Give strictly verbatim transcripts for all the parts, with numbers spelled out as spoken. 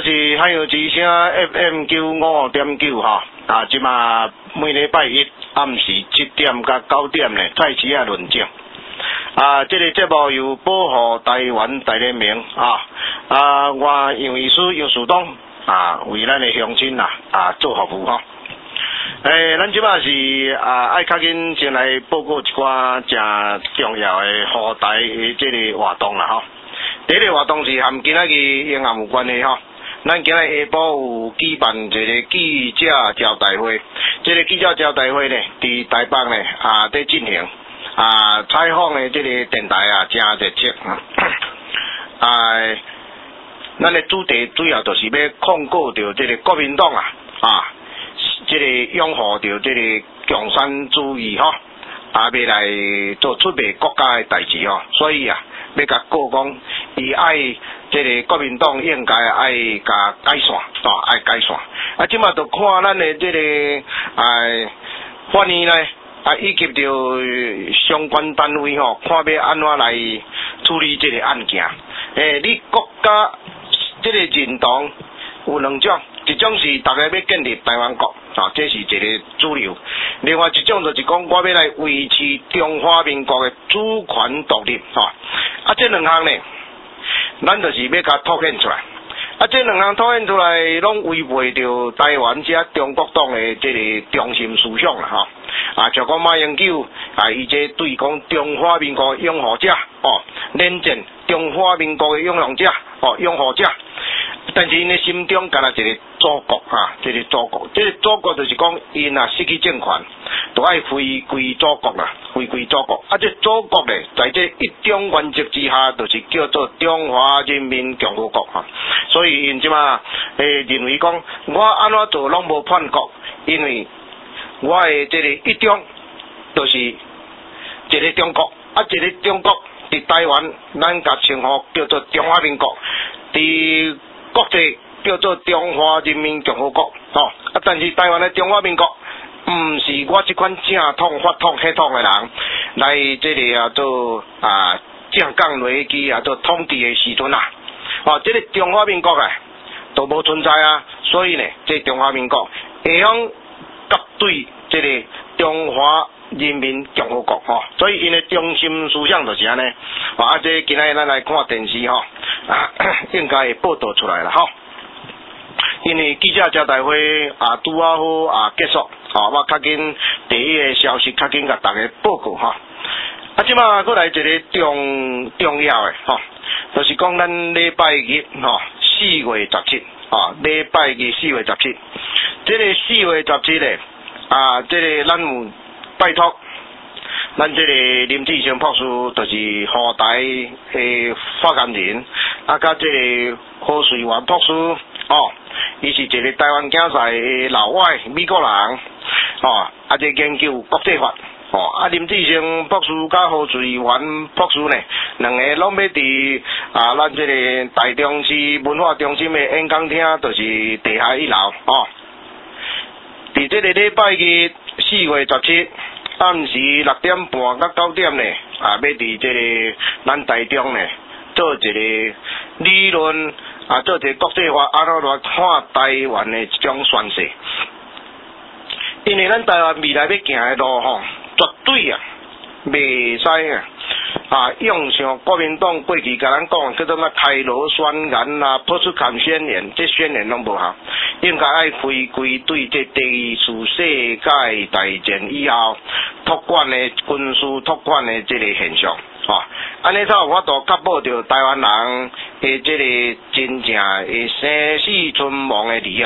是海洋之声 F M 九五点九哈，啊，即嘛每礼拜一暗时七点甲九点呢，蔡市啊论证。啊，这个节目由保护台湾大联盟啊，啊，我杨医师杨树东啊，为咱的乡亲呐啊做服务哈。诶，咱即马是啊，爱较紧先来报告一寡正重要的护台的这个活动啦吼。第一个活动是和今仔日营业有关系吼。咱今日下晡有举办一个记者招待会，这个记者招待会呢，伫台北呢啊在进行啊采访的这个电台啊真热切啊，咱的主题主要就是要控告着这个国民党啊啊，这个拥护着这个共产主义吼，啊要来做出卖国家的代志吼，所以啊要甲告讲，伊爱。这个国民党应该爱甲改善，啊，爱改善。啊，即马就看咱的这个啊法院呢，啊以及着相关单位吼，看要安怎来处理这个案件。诶，你国家这个认同有两种，一种是大家要建立台湾国，啊，这是一个主流；另外一种就是讲，我要来维持中华民国的主权独立，啊，啊，这两项呢。咱就是要甲凸显出来，啊，这两项凸显出来，拢违背着台湾遮中国党的这个中心思想啦，吼，啊，像讲马英九啊，伊这对讲中华民国拥护者，哦，连战中华民国的拥护者，哦，拥护者，但是因的心中干那一个祖国啊，这个祖国，这个祖国就是讲，因啊失去政权，就爱回归祖国啦，回归祖国。啊，这祖国咧，在这一中原则之下，就是叫做中华人民共和国哈。所以因即嘛，诶认为讲，我安怎做拢无叛国，因为我的这个一中就是一个中国，啊，一个中国伫台湾，咱甲称呼叫做中华民国，伫国际叫做中华人民共和国，吼、哦，啊，但是台湾的中华民国，毋是我即款正统、法统、血统的人来这个啊做啊正港落去啊做统治的时阵啊，哦，这个中华民国啊都无存在啊，所以呢，这中华民国会用甲对这个中华人民共和国吼、哦，所以因的中心思想就是安尼，啊，这今仔日咱来看电视吼、哦，啊，应该会报道出来了吼。因为记者招待会啊拄啊好啊结束，吼、啊，我较紧第一个消息较紧甲大家报告吼。啊，即马过来一个重重要的吼、啊，就是讲咱礼拜日吼四月十七，啊，礼拜日四月十七，这个四月十七咧啊，这个咱有拜托。咱这个林志祥博士就是护台的发言人，啊，甲这个何瑞元博士，哦，伊是一个台湾竞赛的老外美国人，哦，啊，这研究国际法，哦，啊，林志祥博士甲何瑞元博士呢，两个拢要伫啊，咱这个台中市文化中心的演讲厅，就是地下一楼，哦，伫这个礼拜日四月十七。暗时六点半到九点呢，啊，要伫这个咱台中呢做一个理论啊，做一个国际化安怎来看台湾的一种宣示。因为咱台湾未来要行的路吼，绝对啊袂使啊啊用像国民党过去甲咱讲叫做乜开罗宣言啦、波茨坎宣言，这宣言拢无效。应该爱回归对这第二次世界大战以后托管的军事托管的这个现象，吼、哦，安尼才有法度确保着台湾人的这个真正的生死存亡的利益。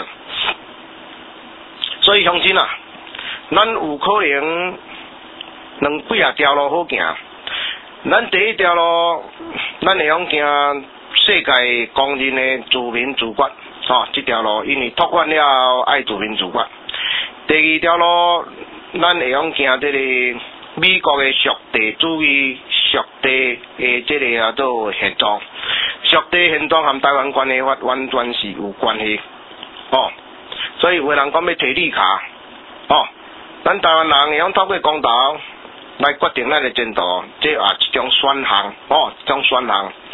所以乡亲啊，咱有可能两几啊条路好行，咱第一条路，咱会用行世界公认的自民自决。哦，这条路因为托管了爱自民自决。第二条路，咱会用行这个美国的属地主义、属地的这个啊做现状，属地现状和台湾关系法完全是有关系。哦，所以有人讲要提绿卡，哦，咱台湾人会用透过公投来决定咱的前途，这也一种选项，哦，一种选项。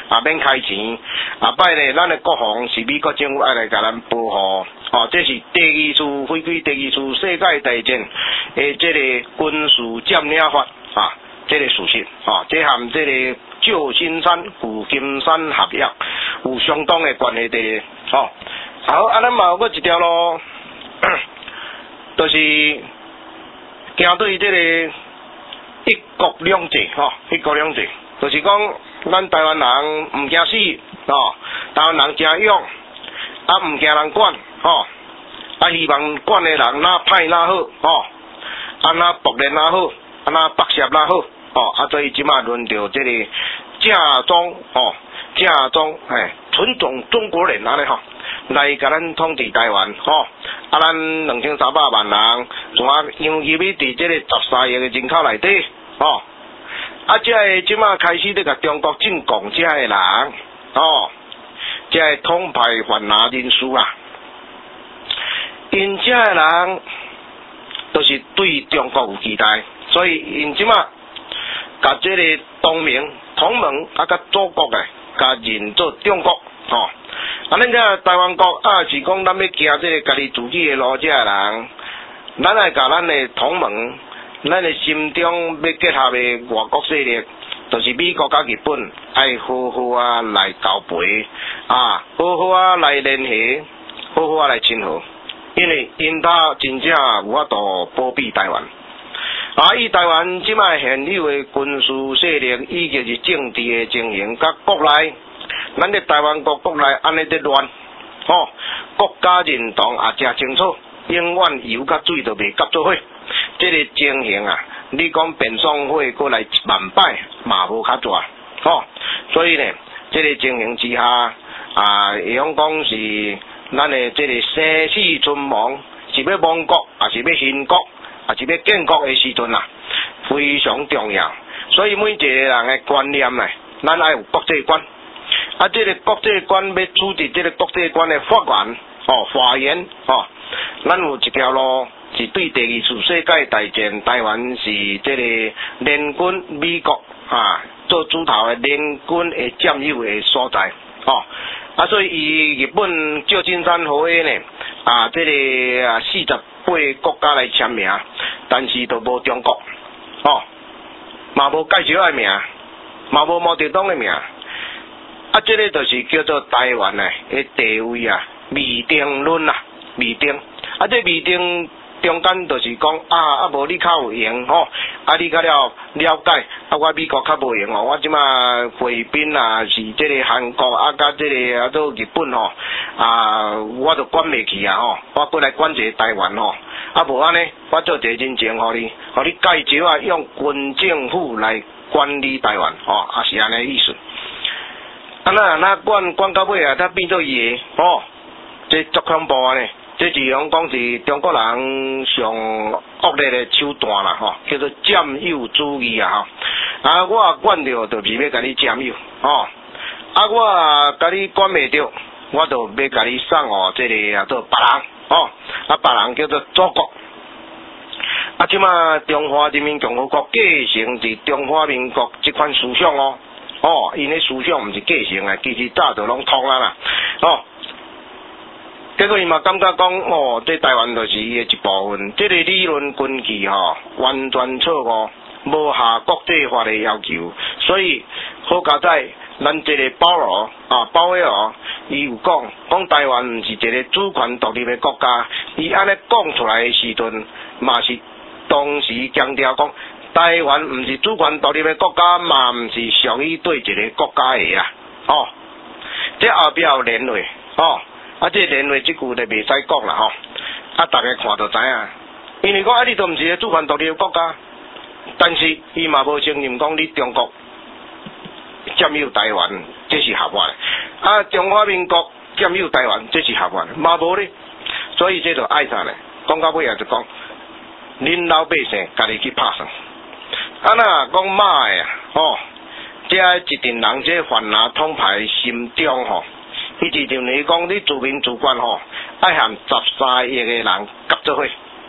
啊免开钱，啊摆咧咱的国防是美国政府爱来甲咱保护，哦，这是第二次飞机第二次世界大战诶，这个军事占领法啊，这个事实，哦，这和这个旧金山、旧金山合约有相当的关系的，哦，好，啊，咱嘛有搁一条咯，就是行对这个一国两制，吼、哦，一国两制，就是讲咱台湾人唔惊死，哦，台湾人真勇，啊唔惊人管，吼、哦，啊希望管的人哪歹哪好，吼、哦，啊哪博人哪好，啊哪白涉哪好，哦，啊所以即马轮到这个假装，哦，假装，哎，纯种中国人安尼吼。来甲咱统治台湾，吼、哦，啊，咱两千三百万人，怎啊游入去伫这个十三亿的人口内底，吼、哦，啊，这个即马开始咧甲中国进贡这个人，哦，这个统派犯拿人士啊，因这个人都是对中国有期待，所以因即马甲这个同盟、同盟啊，甲祖国诶，甲认做中国，吼、哦。啊，咱这台湾国啊，是讲咱要行这个家己自己的路，这个人，咱来甲咱的同盟，咱的心中要结合的外国势力，就是美国甲日本，爱好好啊来交陪，啊，好好啊来联系，好好啊来亲和，因为因他真正有法度保庇台湾。啊，以台湾即卖现有的军事势力，以及是政治的情形，甲国内。咱伫台湾国国内安尼伫乱，吼、哦，国家认同也真清楚，永远油甲水都袂夹做伙，这个情形啊，你讲变双会过来一万摆嘛无较大，吼、哦，所以呢，这个情形之下啊，会用讲是咱的这个生死存亡，是要亡国，还是要兴国，还是要建国的时阵啊，非常重要。所以每一个人的观念呢，咱爱有国际观。啊，这个国际观要处置这个国际观的法源，哦，法源，哦，咱有一条路是对第二次世界大战，台湾是这个联军美国啊做主头的联军的占有的所在，哦，啊，所以以日本旧金山合约呢，啊，这个啊四十八个国家来签名，但是都无中国，哦，嘛无介绍的名，嘛无毛泽东的名。啊，这个就是叫做台湾诶诶地位啊，未定论啊，未定。啊，这未定中间就是讲啊啊，无你较有闲吼，啊你较了了解，啊我美国较无闲哦，我即马菲律宾啊，是这个韩国啊，甲这个啊都日本吼，啊我都管袂起啊吼，我过来管一个台湾吼，啊无安尼，我做一个人情互你，互你介绍啊，用军政府来管理台湾，哦，也是安尼意思。啊那那管管到尾啊，他变做伊个哦，这足恐怖啊呢！这是讲讲是中国人上恶劣的手段啦，吼、哦，叫做占有主义啊，吼。啊，我管着就是要甲你占有，哦，啊，我甲你管袂着，我就要甲你送哦，这个啊做别人，哦，啊别人叫做祖国。啊，即马中华人民共和国继承自中华民国这款思想哦。哦，因的思想毋是继承啊，其实早就拢通啊啦，哦。结果伊嘛感觉讲，哦，这台湾就是伊的一部分，这个理论根据吼、哦、完全错误，无下国际法的要求，所以好佳在咱这个保罗啊，鲍威尔伊有讲，讲台湾毋是一个主权独立的国家，伊安尼讲出来的时阵，嘛是当时强调讲。台湾毋是主权独立的国家，嘛毋是属于对一个国家的啊，哦，这后壁有连累，哦，啊，这连累即句就袂使讲啦，吼、哦，啊，大家看就知影，因为讲啊，你都毋是个主权独立的国家，但是伊嘛无承认讲你中国占有台湾，这是合法的，啊，中华民国占有台湾，这是合法的，嘛无咧，所以这就爱啥咧？讲到尾啊，就讲，恁老百姓家己去拍算。啊那讲马的啊，吼，这一群人这泛拿统派心中吼，伊就认为讲你自民主权吼，爱含十三亿个人夹做伙，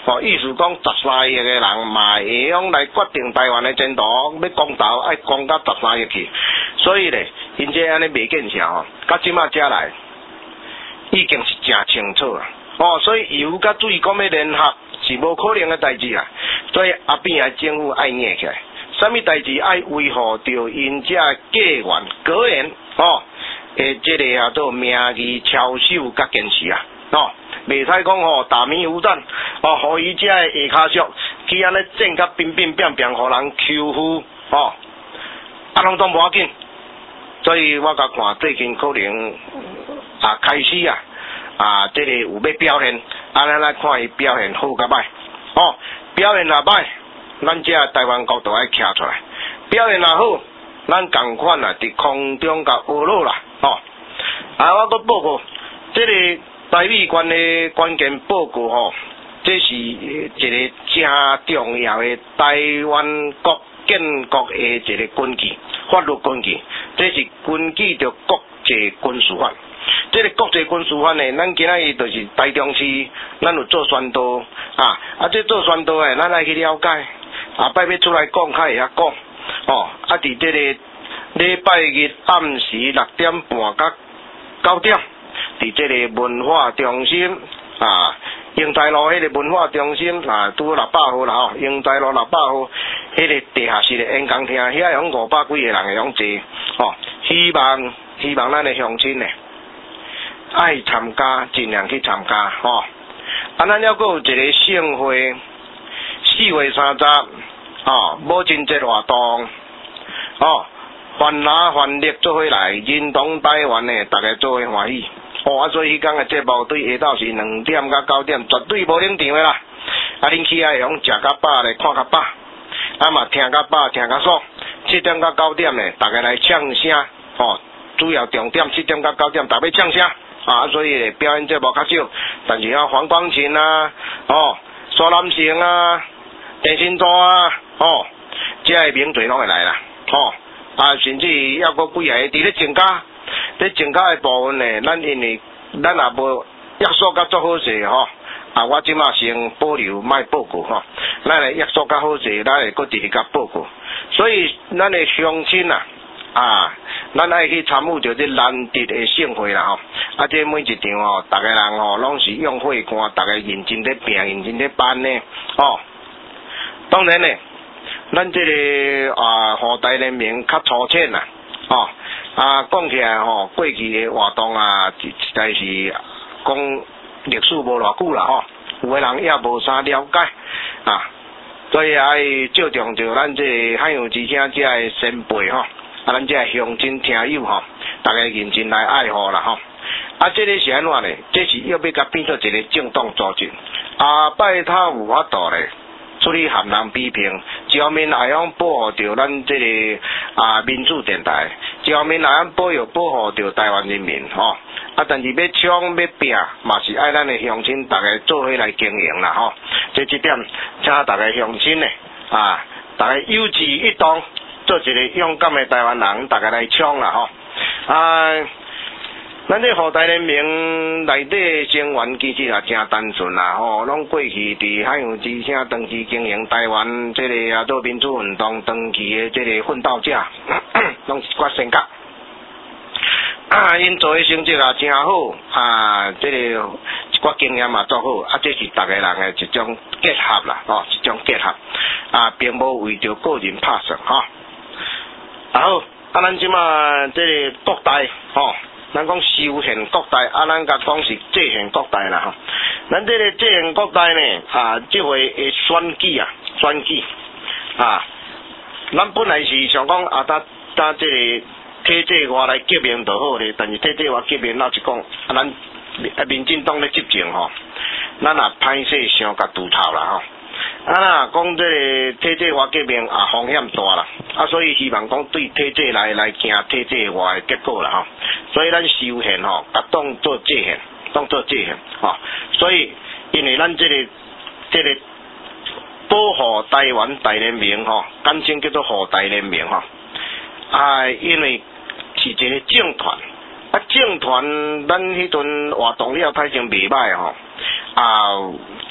哦，意思讲十三亿个人嘛会用来决定台湾的前途，要公投爱公到十三亿去，所以咧，因这安尼未见啥吼，到即马才来，已经是真清楚啊。哦，所以油甲水讲要联合是无可能的代志啊，所以阿扁啊政府爱硬起来，啥物代志爱维护着因这家园果园哦，诶，这个啊做名义操守甲坚持啊，哦，袂使讲吼大面无战，哦，互伊这个下骹属去安尼战甲乒乒乓乓，互人欺负哦，啊拢都无要紧，所以我甲看最近可能啊开始啊。啊，这个有要表现，啊，咱来看伊表现好甲歹。哦，表现若歹，咱这台湾国都爱徛出来；表现若好，咱共款啊，伫空中甲学落啦。哦，啊，我搁报告，这个台美关的关键报告吼，这是一个正重要的台湾国建国的一个根基，法律根基，这是根据着国际军事法。这个国际军事法呢，咱今仔日就是台中市，咱有做宣导啊，啊，这做宣导诶，咱来去了解，啊，摆要出来讲，较会晓讲，哦，啊，伫这个礼拜日暗时六点半到九点，伫这个文化中心啊，英才路迄个文化中心啊，拄六百号啦吼，英才路六百号迄个地下室的演讲厅，遐有五百几个人会用坐，哦，希望希望咱的乡亲呢。爱参加，尽量去参加吼。啊，咱还阁有一个盛会，四月三十，哦，母亲节活动，哦，欢拿欢乐做伙来，认同台湾的，大家做伙欢喜。哦，啊，所以迄天的节目对下昼是两点到九点，绝对无冷场的啦。啊，恁起来用食较饱咧，看较饱，啊嘛听较饱，听较爽。七点到九点咧，大家来唱声，哦，主要重点七点到九点，大家唱声。啊，所以表演节目较少，但是啊，黄光芹啊，哦，苏南成啊，陈新洲啊，哦，这些名嘴拢会来啦，哦，啊，甚至还阁几个伫咧增加，咧增加的部分呢，咱因为咱也无约束甲足好势吼，啊，我即马先保留卖报告吼，咱来约束较好势，咱会阁直直甲报告，所以咱的乡亲啊。啊，咱爱去参与着这难得的盛会啦吼，啊，这每一场吼，逐个人吼拢是用火干，逐个认真咧拼，认真咧办呢，哦。当然呢，咱这个啊，河台人民较粗浅啦，哦，啊，讲起来吼，过去的活动啊，实在是讲历史无偌久啦吼，有个人也无啥了解啊，所以爱照重着咱这汉阳之声这个先辈吼。啊，咱这乡亲听友吼，大家认真来爱护啦吼。啊，这个是安怎呢？这是要要甲变做一个政党组织。啊，拜他有法度咧，处理含人批评，一方面也用保护着咱这个啊民主电台，一方面也用保佑保护着台湾人民吼。啊，但是要抢要拼，嘛是爱咱的乡亲大家做伙来经营啦吼。这一点，请大家乡亲呢啊，大家有志一同。做一个勇敢的台湾人，大家来冲啦吼！啊，咱这河台人民内底成员其实也真单纯啦吼，拢过去伫海洋之声长期经营台湾这个啊做民主运动长期的这个奋斗者，拢是决性格。啊，因做的成绩也真好啊，这个一寡经验嘛做好，啊，这是大家人的一种结合啦，哦，一种结合啊，并无为着个人拍算吼。好，啊，咱即马这个国代吼，咱讲修宪国代，啊，咱甲讲是制宪国代啦吼。咱这个制宪国代呢，啊，这回的选举啊，选举啊，咱本来是想讲啊，搭搭这个体制外来革命就好咧，但是体制外革命老实讲，啊，咱啊民进党咧执政吼，咱也歹势伤甲拄头啦吼。啊啦，讲这个体制外革命啊风险大啦，啊所以希望讲对体制来来行体制外的结果啦吼，所以咱修宪吼，甲当做制宪，当做制宪吼，所以因为咱这个这个保护台湾大联盟吼，简称叫做护台联盟吼，啊因为是一个政团，啊政团咱迄阵活动了，太成袂歹吼，啊。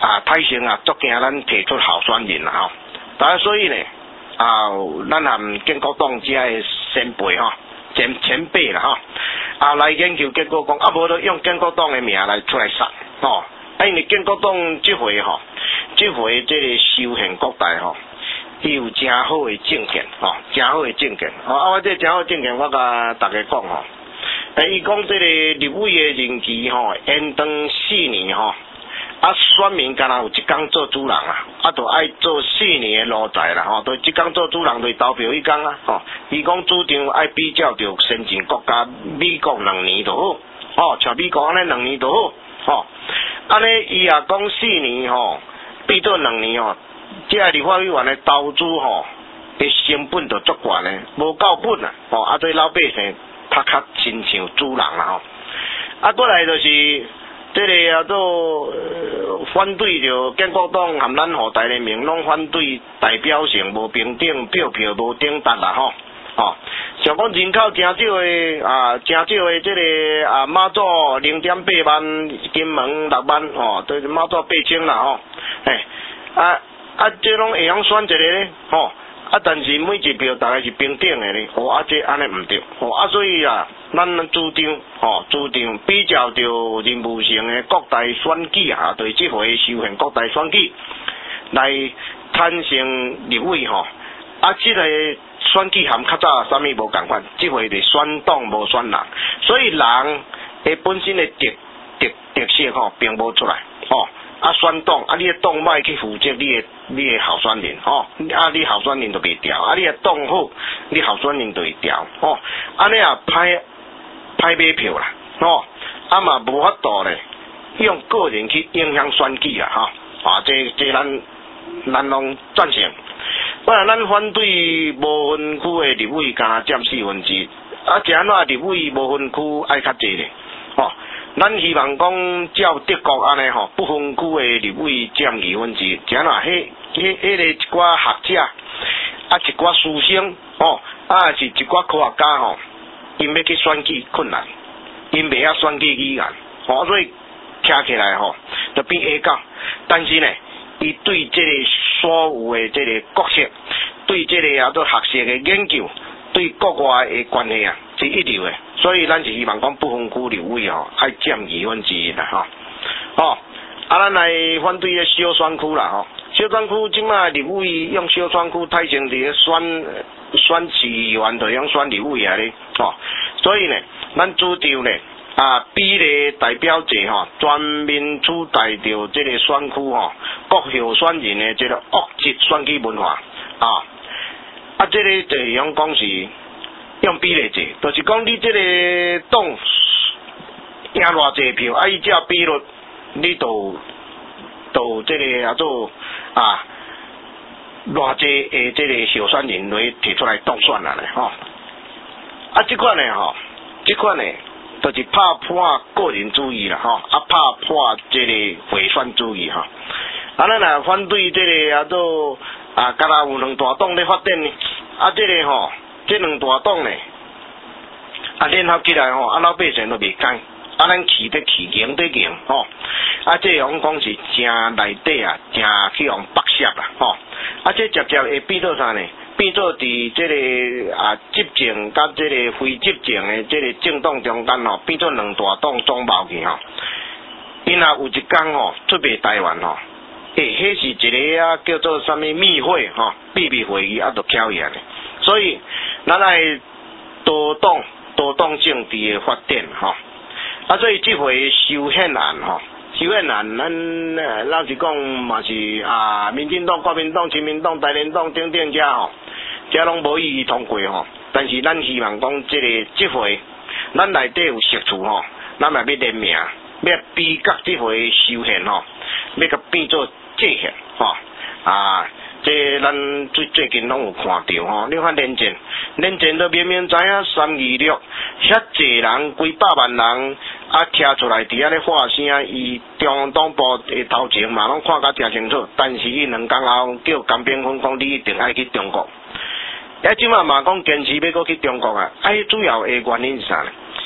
啊，台城啊，足惊咱提出候选人啦吼。但所以呢，啊，咱含建国党遮个先辈吼，前前辈啦吼，啊来研究，结果讲啊，无就用建国党的名来出来杀吼。啊，因为建国党即回吼，即回即个修宪国代吼，伊有真好的政见吼，真好的政见。哦，啊，我这真好的政见，我甲大家讲吼。诶，伊讲这个立委的任期吼，延长四年吼，啊，选民敢若有一天做主人啊，啊，就爱做四年的奴才啦吼，就一天做主人就投票迄天啊，吼，伊讲主张爱比较着先进国家美国两年就好，吼，像美国安尼两年就好，吼，安尼伊也讲四年吼，比做两年吼，即个立法委员的投资吼，的成本就足悬的，无够本啊，吼，啊对老百姓。他较亲像主人啦吼，啊，过来就是这个啊做、呃、反对着建国党含咱后代的民拢反对代表性无平等，票票无顶达啦吼，哦，像讲人口真少的啊，真少的这个啊马祖零点八万，金门六万吼，对马祖八千啦吼，嘿，啊啊，这拢会用选一个咧吼。啊，但是每一票大概是平等的咧，哦，啊，这安尼毋对，哦，啊，所以啊，咱主张，吼，主张比较着任务性的国代选举啊，对即回修宪国代选举来产生立委吼，啊，即、这个选举含较早啥物无共款，即回是选党无选人，所以人的本身的特特特色吼，并无出来，吼。啊，选党啊，你的党歹去负责你的你的候选人吼，啊，你候选人就袂调，啊，你的党好，你候选人就会调，吼，安尼啊，歹歹买票啦，吼，啊嘛无法度咧，用个人去影响选举啊，吼，啊，这这咱咱拢赞成，不然咱反对无分区的立委加占四分之一，啊，是安怎立委无分区爱较济咧，吼。咱希望讲照德国安尼吼，不分区的立委占二分之一，是安怎？迄迄迄个一寡学者，啊一寡师生，吼，啊是一寡科学家吼，因要去选举困难，因袂晓选举语言，吼，所以听起来吼就变下教。但是呢，伊对这个所有的这个国策，对这个啊做学术的研究，对国外的关系啊是一流的。所以咱是希望讲不分区立委吼，爱占二分之一啦吼，吼，啊，咱来反对个小选区啦吼，小选区即卖立委用小选区太成伫咧选选市议员，就用选立委啊咧，吼，所以呢，咱主张呢啊比例代表制吼，全面取代掉即个选区吼，各候选人的即个恶质选举文化啊，啊，即个就用讲是。用比例制，就是讲你这个党赢偌济票，啊，伊只比率，你就就这个啊做啊偌济诶，这个候选人来提出来当选啦咧，吼、哦。啊，这款呢，吼，这款呢，就是拍破个人主义啦，吼，啊，拍破这个贿选主义，吼。啊，咱若反对这个啊做啊，敢若有两大党咧发展呢，啊，这个吼。这两大党呢，啊联合起来吼，啊老百姓都袂干，啊咱气得气赢得赢吼，啊这样讲是正内底啊，正去用剥削啦吼，啊这直接会变做啥呢？变做伫这个啊执政甲这个非执政的这个政党中间吼，变做两大党总矛去吼，因若有一天吼出卖台湾吼，诶，迄是一个啊叫做啥物密会吼，秘密会议啊，都巧言的。所以，咱来多党多党政治的发展吼，啊，所以这回修宪案吼，修宪案咱呃，老实讲嘛是啊，民进党、国民党、亲民党、台联党等等遮吼，遮拢无意义通过吼。但是咱希望讲这个这回，咱内底有实处吼，咱嘛要联名，要比较这回修宪吼，要甲变做界限吼啊。这咱最最近拢有看到吼，你看连战，连战都明明知影三二六，遐济人几百万人啊，徛出来伫遐咧发声，伊中央党部的头前嘛拢看甲诚清楚，但是伊两工后叫甘炳坤讲你一定爱去中国，啊，即马嘛讲坚持要搁去中国啊，啊，主要的原因是啥呢？伊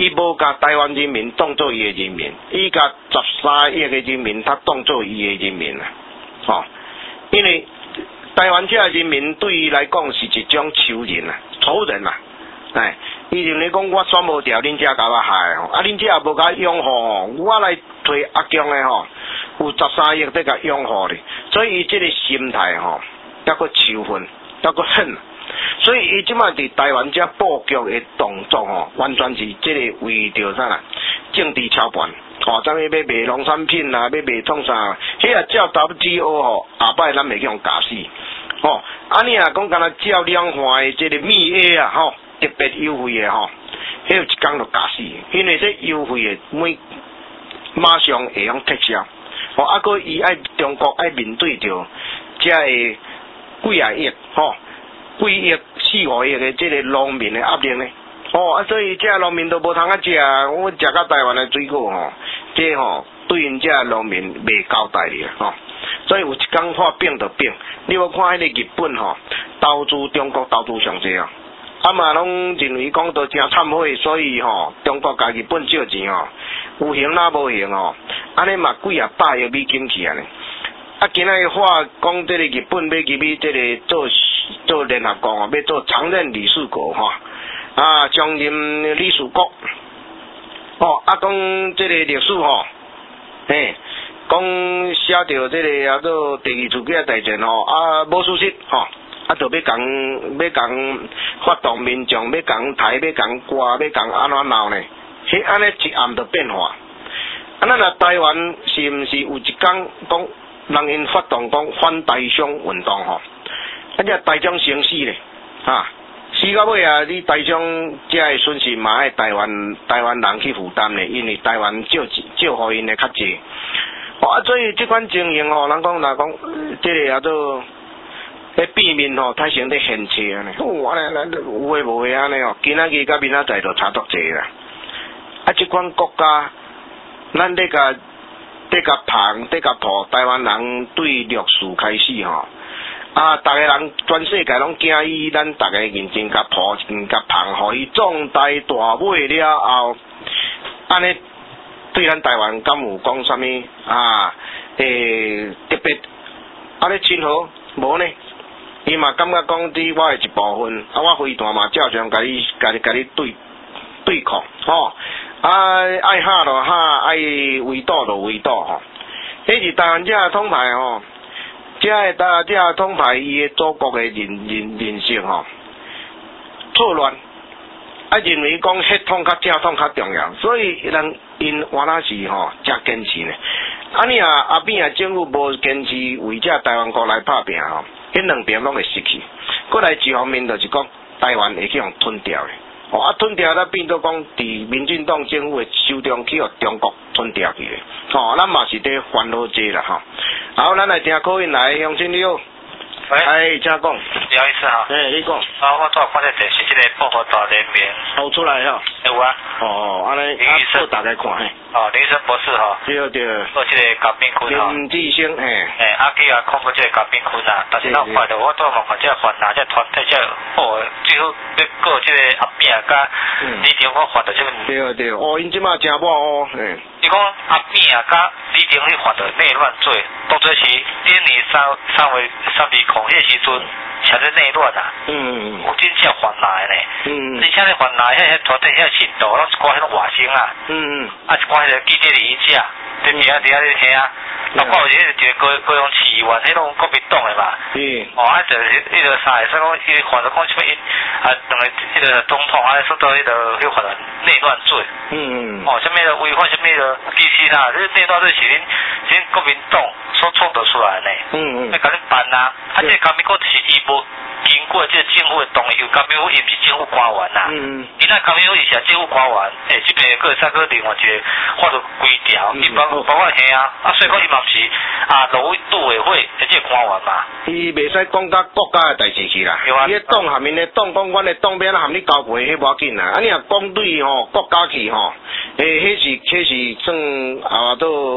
伊无甲台湾人民当做伊的人民，伊甲十三亿的人民，他当做伊的人民啊！哦，因为台湾这人民对伊来讲是一种仇人啊，仇人啊！哎，伊认为讲我选无掉，恁遮甲我害吼，啊恁遮也无甲拥护吼，我来推阿强的吼，有十三亿在甲拥护哩，所以伊这个心态吼，抑个仇恨，抑个恨。所以伊即摆伫台湾遮布局的动作吼，完全是即个为着啥啦？政治操盘，吼，啥物要卖农产品啦，要卖创啥？迄啊照 W T O 吼，下摆咱袂去互夹死，吼。啊你若讲敢若照量化的即个蜜月啊，吼，特别优惠的吼，迄有一工就夹死，因为这优惠的每马上会用撤销，吼，啊个伊爱中国爱面对着遮个几啊亿，吼。几亿、四五亿的这个农民的压力呢？哦，啊，所以这农民都无通啊食，我食到台湾的水果吼，这吼对因这农民袂交代哩吼。所以有一工看变就变，你要看迄个日本吼，投资中国投资上济啊，啊嘛拢认为讲都真忏悔，所以吼中国甲日本借钱吼，有行哪无行吼，安尼嘛几啊百亿美金去安尼。啊，今仔日话讲，这个日本要入去这个做做联合国哦，要做常任理事国吼，啊，常任理事国，哦，啊，讲这个历史吼，嘿，讲写着这个啊做第二次世界大战吼，啊，无事实吼，啊，就要讲要讲发动民众，要讲抬，要讲挂，要讲安怎闹呢？迄安尼一暗就变化。啊，咱啊台湾是毋是有一工讲？人因发动讲反台商运动吼，啊，这台商生死咧，啊，死到尾啊，你台商这个损失嘛，爱台湾台湾人去负担咧，因为台湾借借互因的较济，哦啊，所以这款情形吼，人讲若讲，这个也做，迄避免吼，太成咧现切安尼，我咧咱有诶无诶安尼哦，今仔日甲明仔载就差足济啦，啊，这款国家，咱咧甲。得甲捧，得甲抱，台湾人对历史开始吼，啊，逐个人全世界拢惊伊，咱逐个认真甲抱，认甲捧，互伊壮大大尾了后，安尼对咱台湾敢有讲啥物啊？诶、欸，特别安尼亲和无呢？伊嘛感觉讲伫我诶一部分，啊，我飞弹嘛照常甲你、甲你、甲你对对抗，吼。啊，爱吓就吓，爱围堵就围堵吼。迄是台湾遮统派吼，遮个台遮统派伊个祖国个人人人性吼，错乱，啊认为讲血统较正统较重要，所以人因原来是吼真坚持呢。啊你啊阿扁啊政府无坚持为遮台湾国来拍拼吼，迄两边拢会失去。过来一方面就是讲台湾会去互吞掉的。哦，啊，吞掉咱变做讲，伫民进党政府的手中去互中国吞掉去咧。哦，咱嘛是伫烦恼这啦吼。好，咱来听口音来，杨经理。喂，哎，请讲。不好意思哈。 哎，你讲。 啊，我昨看在电视即个报告大联名。 好出来吼。 有啊。 哦，安尼啊，做大家看嘿。 哦，林医生博士吼。 对对。 做即个甲病菌吼。 林志升嘿。 嘿，啊，去啊，看过即个甲病菌啊，但是咱发着我做问看即个烦恼，即个团体即个报最好要过即个阿扁甲李丁，我发着即个。 对对，哦，因即马真无哦，嘿。 伊讲阿扁啊，甲李丁去发着内乱罪，当作是连年三三月三二空迄时阵。写在内乱啊，嗯嗯，有真正烦恼的呢，嗯嗯，而且咧烦恼，迄迄团体迄信徒，拢是讲迄种外省啊，嗯嗯，啊是讲迄个记者的影子啊，伫伫遐伫遐咧听啊，包括有迄个一个高高雄市议员，迄种国民党的嘛，嗯，哦，啊就是迄个啥，所以讲伊犯着讲什么，啊，两个迄个总统啊，受到迄个迄犯了内乱罪，嗯嗯，哦，什么的违反什么的地区啦，这内乱罪是恁是恁国民党所创造出来的呢，嗯嗯，要甲恁办啊，啊这个国民党是伊无。经过这个政府的同意，有国民府伊毋是政府官员呐。嗯嗯。伊那国民府伊是政府官员，诶、欸，这边个再个另外一个法律规条，伊包包括嘿啊，啊，所以讲伊嘛毋是啊，路委杜委会诶，这个官员嘛。伊袂使讲到国家诶代志去啦。伊个党下面诶党讲，阮诶党边含你交陪，迄无要紧啦。啊，你若讲对吼国家去吼，诶、欸，迄是迄是算啊都。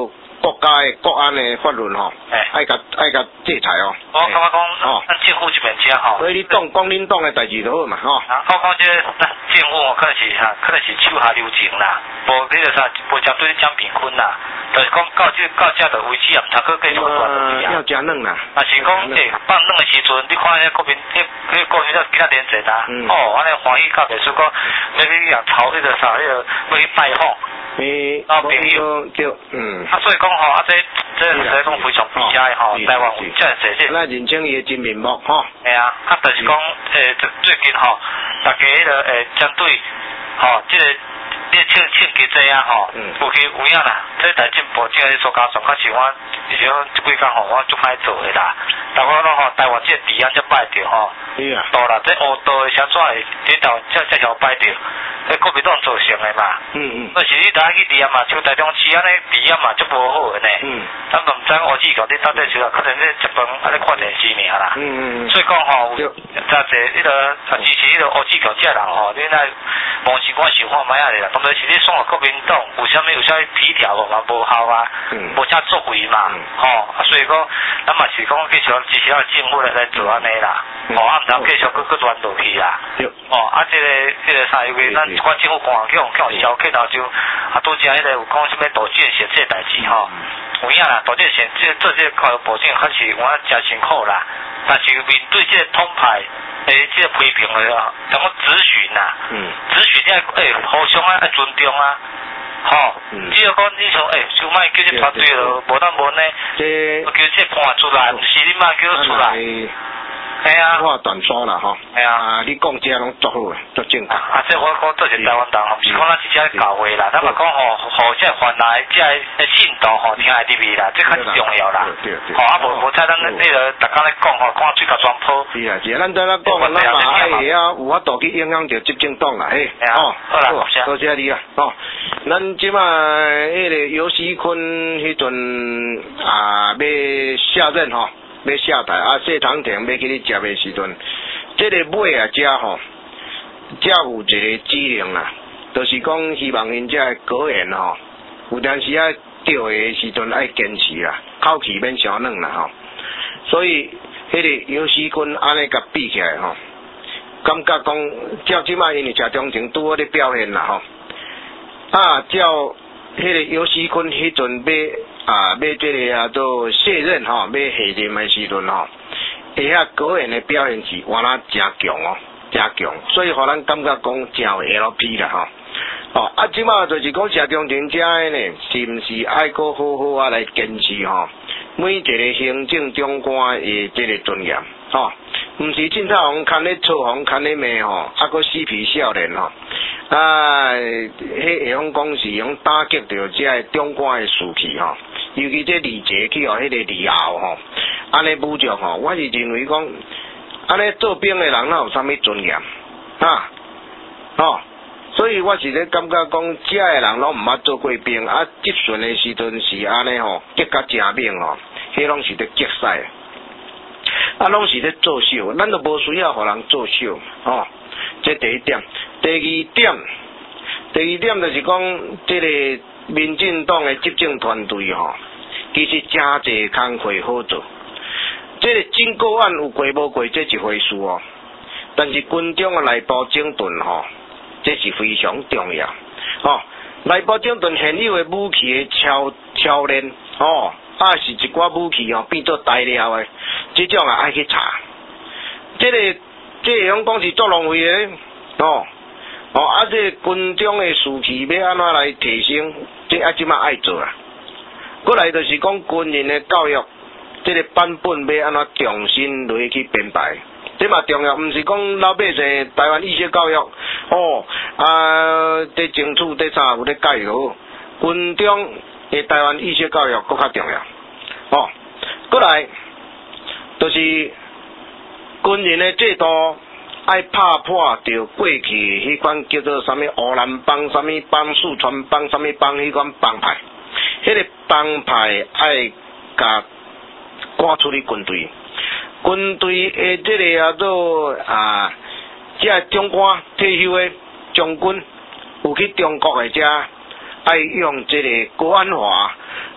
国家的国安的法律吼，爱甲爱甲制裁哦。 我感觉讲，哦，咱政府这边遮吼。 所以你讲讲恁党的代志就好嘛，吼。 啊，我讲这咱政府可能是哈，可能是手下留情啦，无迄个啥，无针对蒋炳坤啦，就是讲到这到这就为止也毋通去继续管落去啊。 要加嫩啦。 啊是讲，诶，放嫩的时阵，你看迄国民，迄迄国民在其他连阵啊，哦，安尼欢喜到袂输讲，要去养朝迄个啥，迄个要去拜访。 诶， 老朋友， 就嗯， 啊，所以讲吼，啊，这这实在讲非常悲哀吼，台湾有这样事情。 咱认清伊的真面目吼。 系啊，啊，就是讲，诶，最近吼，大家迄个诶，针对，吼，这个你庆庆节这啊吼，有去有影啦，这台进步这个所加上，较是我，而且这几工吼，我足歹做的啦，但我拢吼，台湾这治安才摆着吼，多啦，这乌道的啥怎会领导这这条摆着？迄国民党造成的嘛，嗯嗯，但是你大家去治安嘛，像台中市安尼治安嘛，足无好的呢，嗯，咱都毋知乌子搞你到底是啊，可能咧食饭安尼看电视尔啦，嗯嗯，所以讲吼，有真济迄个啊支持迄个乌子搞这人吼，你来望是看是看歹啊啦，当然是你送国民党有啥物有啥物皮条无嘛无效啊，嗯，无啥作为嘛，吼，啊所以讲咱嘛是讲继续支持咱政府来来做安尼啦，哦，啊毋通继续搁搁转落去啦，哦，啊这个这个啥因为咱。我政府官叫叫消客然后就啊，拄则迄个有讲什么道歉险这代志吼，有影啦，道歉险这做这个交保证还是我真辛苦啦，但是面对这个通派诶，这个批评的啊，怎么咨询呐？嗯，咨询要诶，互相啊爱尊重啊，吼，只要讲你像诶，就莫叫这团队咯，无当无呢，这叫这判出来，毋是你莫叫出来。系啊， 我断刷啦吼。 系啊， 你讲这拢足好诶，足正确。 啊，这我讲做是台湾人，毋是讲咱直接教话啦，咱嘛讲吼，互这原来这信徒吼听下入去啦，这较重要啦。对对。吼啊，无无采咱那个逐工咧讲吼，看水甲全泡。是啊，是咱在咱讲，咱嘛爱会啊，有法度去影响着执政党啦，嘿。哦，好啦，多谢你啦，哦。咱即马迄个尤熙坤迄阵啊，要下任吼。要下台啊！谢长廷要去你接的时阵，这个尾啊，遮吼，遮有一个指令啦，就是讲希望因遮果然吼，有当时啊钓的时阵爱坚持啦，口气免伤软啦吼。所以迄个尤熙坤安尼甲比起来吼，感觉讲照即摆因为谢长廷拄好咧表现啦吼，啊照迄个尤熙坤迄阵要。啊，要这个啊，做卸任吼，要下任的时阵吼，下遐个人的表现是原来真强哦，真强，所以互咱感觉讲真有 L P 啦吼。哦，啊，即马就是讲谢长廷遮的呢，是毋是爱搁好好啊来坚持吼？每一个行政长官的这个尊严吼，毋是凊彩红看咧错红看咧骂吼，啊搁嬉皮笑脸吼。啊，迄会用讲是用打击着遮个中官的士气吼，尤其这李杰去哦，迄个李敖吼，安尼侮辱吼，我是认为讲，安尼做兵的人哪有啥物尊严啊？吼，所以我是咧感觉讲，遮个人拢毋捌做过兵，啊，即阵的时阵是安尼吼，结甲真猛吼，迄拢是咧激使，啊，拢是咧作秀，咱都无需要互人作秀吼。这第一点，第二点，第二点就是讲，这个民进党的执政团队吼，其实真侪工课好做。这个经过案有过无过，这一回事哦。但是军中的内部整顿吼，这是非常重要。哦，内部整顿现有的武器的超超练，哦，啊是一寡武器哦变做材料的，这种啊爱去查。这个。这会用讲是作浪费的，哦，哦，啊，这军中的士气要安怎来提升，这啊即马爱做啊。过来就是讲军人的教育，这个版本要安怎重新落去编排，这嘛重要，毋是讲老百姓台湾意识教育，哦，啊，伫政府伫啥有咧教育，军中的台湾意识教育搁较重要，哦，过来就是军人的制度爱拍破着过去迄款叫做啥物乌兰帮、啥物帮、四川帮、啥物帮迄款帮派，迄、那个帮派爱甲赶出去军队，军队的这个叫做啊，这中官退休的将军有去中国的遮，爱用这个国安法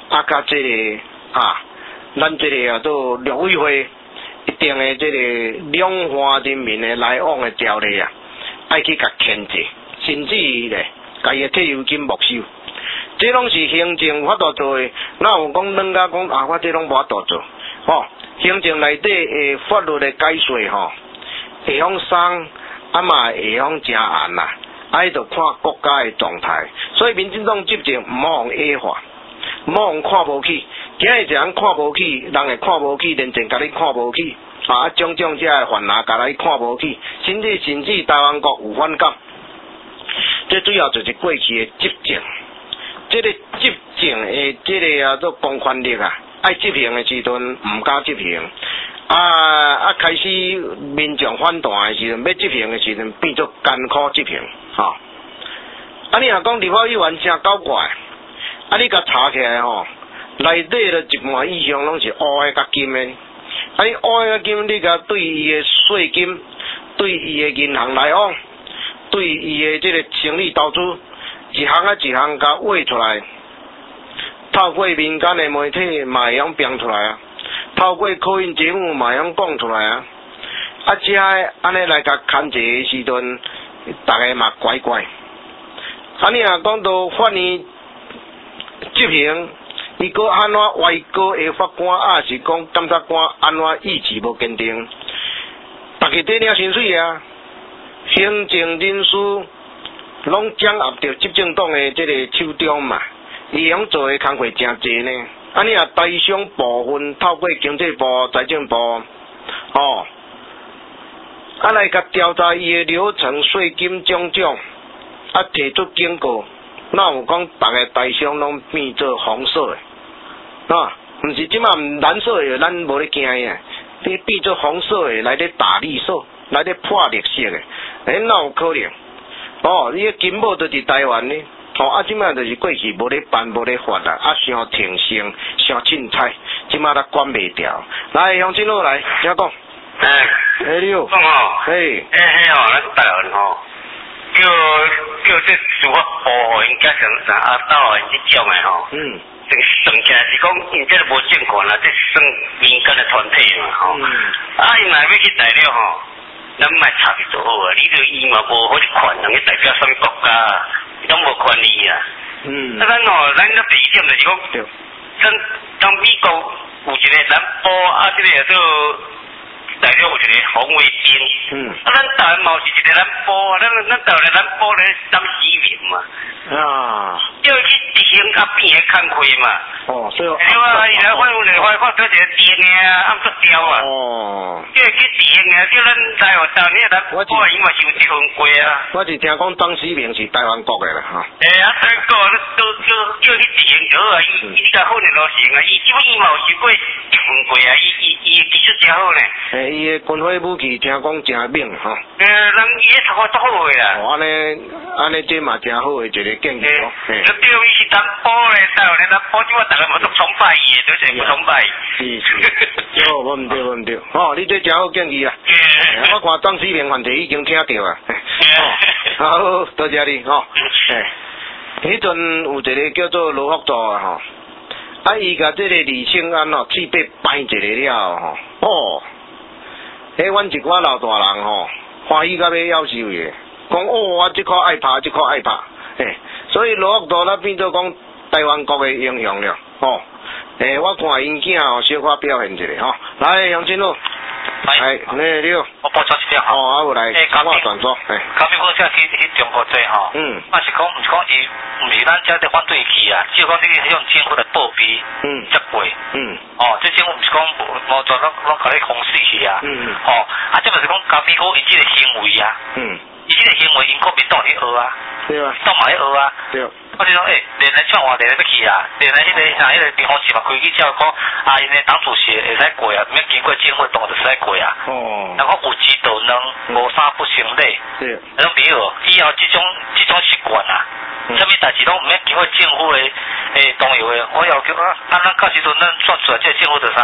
啊，甲这个啊，咱这个啊，都陆委会一定的这个两岸人民的来往的条例啊，爱去甲牵制，甚至咧，家己的退休金没收，这拢是行政法度做的。哪有讲人家讲啊，我这拢无法度做，吼、哦，行政内底的法律的解说吼，会向松，啊嘛会向正暗啦。啊，伊就看国家的状态，所以民进党执政唔好用矮化，唔好用看无起。今日一人看无起，人会看无起，连正甲你看无起，啊，种种这个犯难，甲你看无起，甚至甚至台湾国有反感。这主要就是过去的执政，这个执政的这个啊，做公权力啊，爱执行的时阵唔敢执行。啊啊！开始民众反弹的时阵，要执行的时阵，变作艰苦执行，吼、哦。啊，你若讲立法委员真搞怪，啊，你甲查起来吼，内底的一半以上拢是乌的甲金的，啊，你乌的甲金，你甲对伊的税金，对伊的银行来往，对伊的这个生理投资，一项啊一项甲画出来，透过民间的媒体嘛会晓编出来啊。透过口音节目嘛，样讲出来啊！啊，这安尼来甲牵制的时阵，大家嘛乖乖。啊，你若讲到法院执行，伊个安怎外国的法官啊，是讲检察官安怎意志无坚定，大家底领薪水啊！行政人事拢掌握着执政党的这个手中嘛，伊用做的工作真济呢。啊，你啊，台商部分透过经济部、财政部，哦，啊来甲调查伊的流程、税金种种，啊提出警告，哪有讲逐个台商拢变做红色的，啊，毋是即马毋蓝色的，咱无咧惊呀，你变做红色的来咧打绿色，来咧破绿色的，哎，哪有可能？哦，你金宝都伫台湾呢。哦，啊，即摆就是过去无咧办，无咧发啦，啊，伤挺性，伤凊彩，即摆都管袂掉。来，乡亲佬来，请讲。 哎， 哎你好。 讲吼， 嘿， 哎嘿吼，咱台湾吼，叫叫这司法部因加上啥阿斗因即种诶吼，嗯，这个算起来是讲因这个无政权啦，这算民间的团体嘛吼，嗯，啊，因若要去代表吼，咱莫插去就好啊，你着伊嘛无好去权能去代表什么国家。拢无权利啊！嗯，啊，咱吼，咱个第二点就是讲，咱当美国有一个南部啊，这个做大陆有一个红卫兵，嗯，啊，咱台湾嘛是一个南部啊，咱咱台湾南部咧当市民嘛，啊，要去执行较边个工课嘛，哦，所以，对啊，伊来反正来发发做一个电啊，暗做掉啊，哦，要去执行啊，叫咱台湾当年咱我因嘛是有一份过啊，我是听讲张世明是台湾国的啦，哈，诶，啊，台湾国都都叫去执行就好啊，伊伊你甲混的都行啊，伊基本伊嘛有受过一份过啊，伊伊伊技术真好呢。诶，伊的军火武器听讲真猛吼。诶，人伊个头发足好个啦。哦，安尼安尼这嘛真好的一个建议哦。诶，对，伊是南部咧，台湾咧南部，即我逐个嘛都崇拜伊的，对是不崇拜。是是。对，无毋对，无毋对。吼，你这真好建议啦。诶，我看张世明问题已经听到啊。好，多谢你吼。诶，迄阵有一个叫做罗福道啊吼。啊！伊甲即个李庆安吼，去被摆一个了吼，哦，迄阮一寡老大人吼，欢喜甲要夭寿个，讲哦，我即颗爱拍，即颗爱拍，嘿，所以罗福道那变做讲台湾国的英雄了，吼，诶，我看因囝吼，小可表现一下吼，来乡亲佬。哎，你你好，我补充一点吼。哦，啊，有来，我转说。哎，咖啡好像去去中国做吼。嗯。啊是讲，毋是讲伊，毋是咱遮咧反对去啊，只讲你是用政府来报备。嗯。接过。嗯。哦，这政府毋是讲无无全拢拢甲你封死去啊。嗯。哦，啊，这就是讲咖啡好因即个行为啊。嗯。伊即个行为因国民党咧学啊。对啊。党嘛咧学啊。对。我就讲，诶，连来唱话连来要去啊，连来迄个像迄个地方市嘛，开去之后讲，啊，因为党主席会使过啊，免经过政府党就使过啊。哦。然后有知道能无三不成礼。对。那种比如以后这种这种习惯啊，啥物代志拢毋免经过政府的诶同意的，我要求啊，啊，咱到时阵咱选出来，这政府就啥，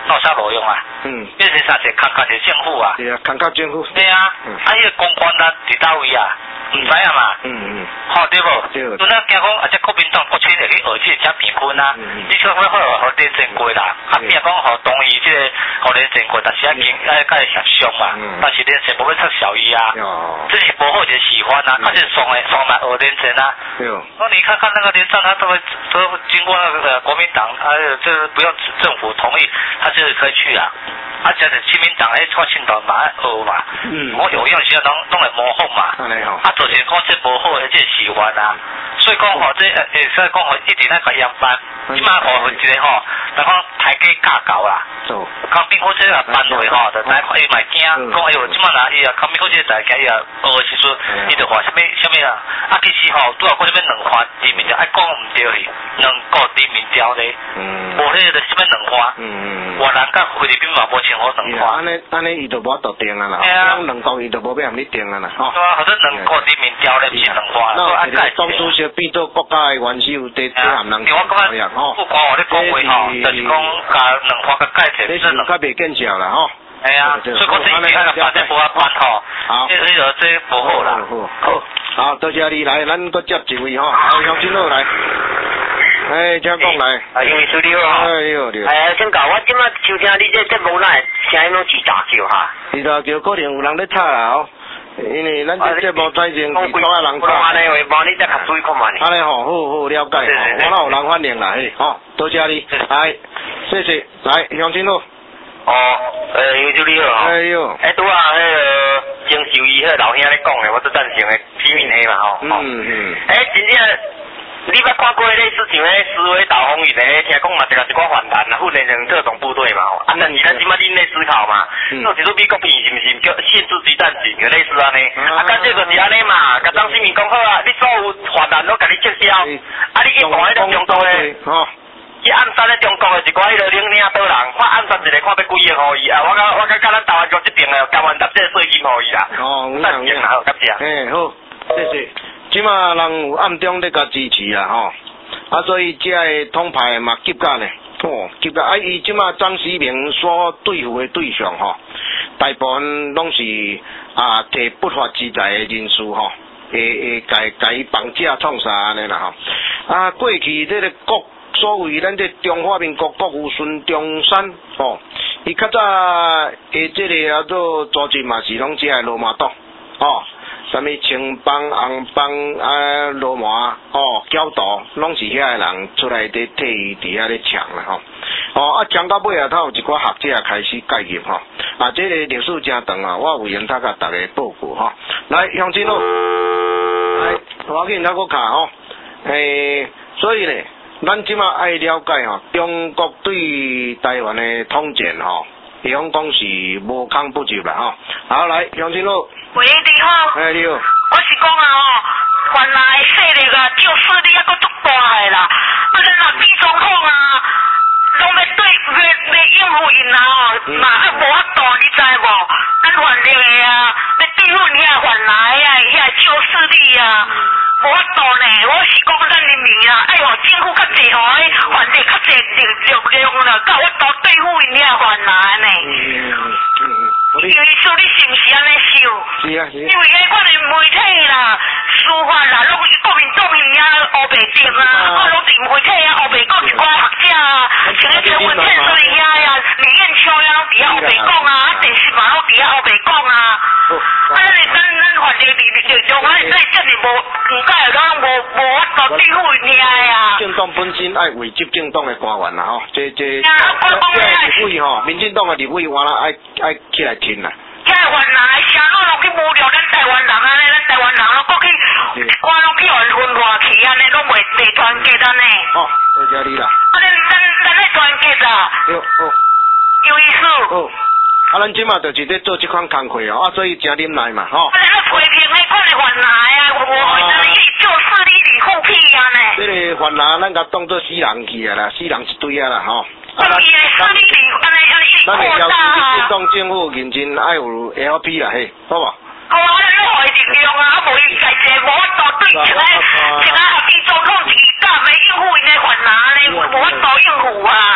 那有啥无用啊？嗯，变成啥是康卡是政府啊？ 对啊，康卡政府。 对啊，嗯、啊，迄个公关单伫倒位啊？唔知啊嘛。嗯嗯。好对无？对。拄咱惊讲啊，即国民党国亲会去学即个遮贫困啊，你说好好互连政过啦，啊，变讲互同意即个互连政过，但是啊经爱甲伊协商嘛，但是连政无要出效益啊。哦。这是不好一个示范啊，他是双诶双来学连政啊。对。那你看看那个连战，他都会都经过那个国民党，还有这不用政府同意，他就是可以去啊。啊，即是亲民党诶，创新党嘛爱学嘛。嗯。我有用时啊，拢拢来模仿嘛。啊，就是讲这无好诶，这示范啊。所以讲吼，这诶，所以讲吼，一直在甲样班，即马吼一个吼，咱讲台阶架高啦。哦。康宾火车啊，班落吼，就大家伊嘛惊，讲哎哟，即马若伊啊，康宾火车大家伊啊，学诶时阵，伊就话啥物啥物啊？啊，其实吼，拄啊讲啥物两番，人民调爱讲毋对去，两个人民调咧。嗯。无迄个啥物两番。嗯嗯。越南甲菲律宾嘛无像好两番。 安尼安尼伊就无度定啊啦。哎呀。两国伊就无要含你定啊啦，吼。 对啊，或者两个人民调咧，毋是两番。 那啊，个总主席变做国家诶元首，这这含人调一样吼。不管我咧讲话吼，就是讲甲两番甲改切， 这是较袂见效啦吼。 哎呀，所以讲这一点啊，把这无法办吼。好。这这个这不好啦。 好，好，多谢你来，咱搁接一位吼，来乡亲佬来。哎，请讲来。 啊，因为处理好。 哎呦，对。 哎，先讲，我即马收听你这节目内声音拢是杂叫哈。 是杂叫，可能有人咧吵啦吼。因为咱这节目最近是多啊人吵。 安尼话，无你再较注意看嘛呢。 安尼吼，好好了解吼，我哪有人反应啦嘿，吼，多谢你，来，谢谢，来乡亲佬。 哦，呃，因为处理好吼。 哎呦。 哎，拄啊，迄个征收医迄个老兄咧讲的，我最赞成的皮面黑嘛吼。嗯嗯。哎，真正。你捌看过类似像迄思维导风云诶，听讲嘛，这个一寡反弹啊，训练成特种部队嘛吼。啊，但是咱即摆恁咧思考嘛，做一出美国片是毋是叫限制级战警，就类似安尼。啊，干这就是安尼嘛，甲张新民讲好啊，你所有反弹都甲你撤销，啊，你一般迄个中国诶，吼，去暗杀咧中国诶一寡迄个领领导人，看暗杀一个看要几亿互伊啊，我甲我甲甲咱台湾局这边诶，甘愿搭这个税金互伊啦。哦，有影有影，好，感谢。 嘿，好，谢谢。即马人有暗中咧甲支持啦吼，啊所以这个统派嘛急甲咧，哦急甲啊伊即马张时明所对付的对象吼，大部分拢是啊摕不法之财的人士吼，会会甲甲伊绑架创啥安尼啦吼，啊过去这个国所谓咱这中华民国国务孙中山吼，伊较早诶这个叫做组织嘛是拢这个罗马党吼。啥物青帮、红帮啊、罗马哦、教导，拢是遐个人出来伫替伊伫遐咧抢啦吼。哦啊，抢到尾啊，他有一寡学者开始介入吼。啊，这个历史真长啊，我有闲他甲大家报告吼。来，乡亲佬，来，我紧咱搁卡吼。诶，所以咧，咱即马爱了解吼，中国对台湾的统战吼，会讲讲是无孔不入啦吼。好，来，乡亲佬。 喂，你好。 哎，你好。 我是讲啊吼，原来势力啊，救势力还阁足大个啦。啊，咱若比总统啊，拢要对要要应付因啦吼，嘛啊无法度，你知无？咱原力个啊，要对付遐原来啊，遐救势力啊，无法度呢。我是讲咱人民啊，爱互政府较济，吼，迄原力较济力力量啦，甲我度对付因遐原来呢。嗯嗯嗯。因为说你是毋是安尼想？ 是啊是啊。因为迄款的媒体啦、司法啦，拢是国民党伊遐黑白定啊，啊，拢是媒体啊，黑白讲一寡学者啊，像迄陈文茜所以遐呀，李彦秋呀，拢伫遐黑白讲啊，啊，电视嘛拢伫遐黑白讲啊。啊，咱咱咱反正力力量啊，所以真是无，唔解咱无无法度对付因遐呀。 政党本身爱维执政党的官员啦吼，这这这立委吼，民进党的立委完了爱爱起来听啦。 遐原来啥拢拢去侮辱咱台湾人安尼，咱台湾人拢过去，我拢去互分化去安尼，拢袂袂团结安尼。 哦，多谢你啦。 啊，咱咱咱咧团结啊。 对哦。 有意思。 哦。啊，咱即马就是咧做即款工课哦，啊，所以真忍耐嘛，吼。 啊，咱咧批评迄款的原来啊，我我咱伊做势力里复辟啊呢。 这个原来咱甲当做死人去啊啦，死人一堆啊啦，吼。 啊，伊个势力里安尼安尼一扩大啊。咱会要求民众政府认真爱有 L P 啦，嘿，好无？ 好啊，咱咧互伊力量啊，啊无伊家己无法度对一个一个合理总统提干的应付因的原来呢，无法度应付啊。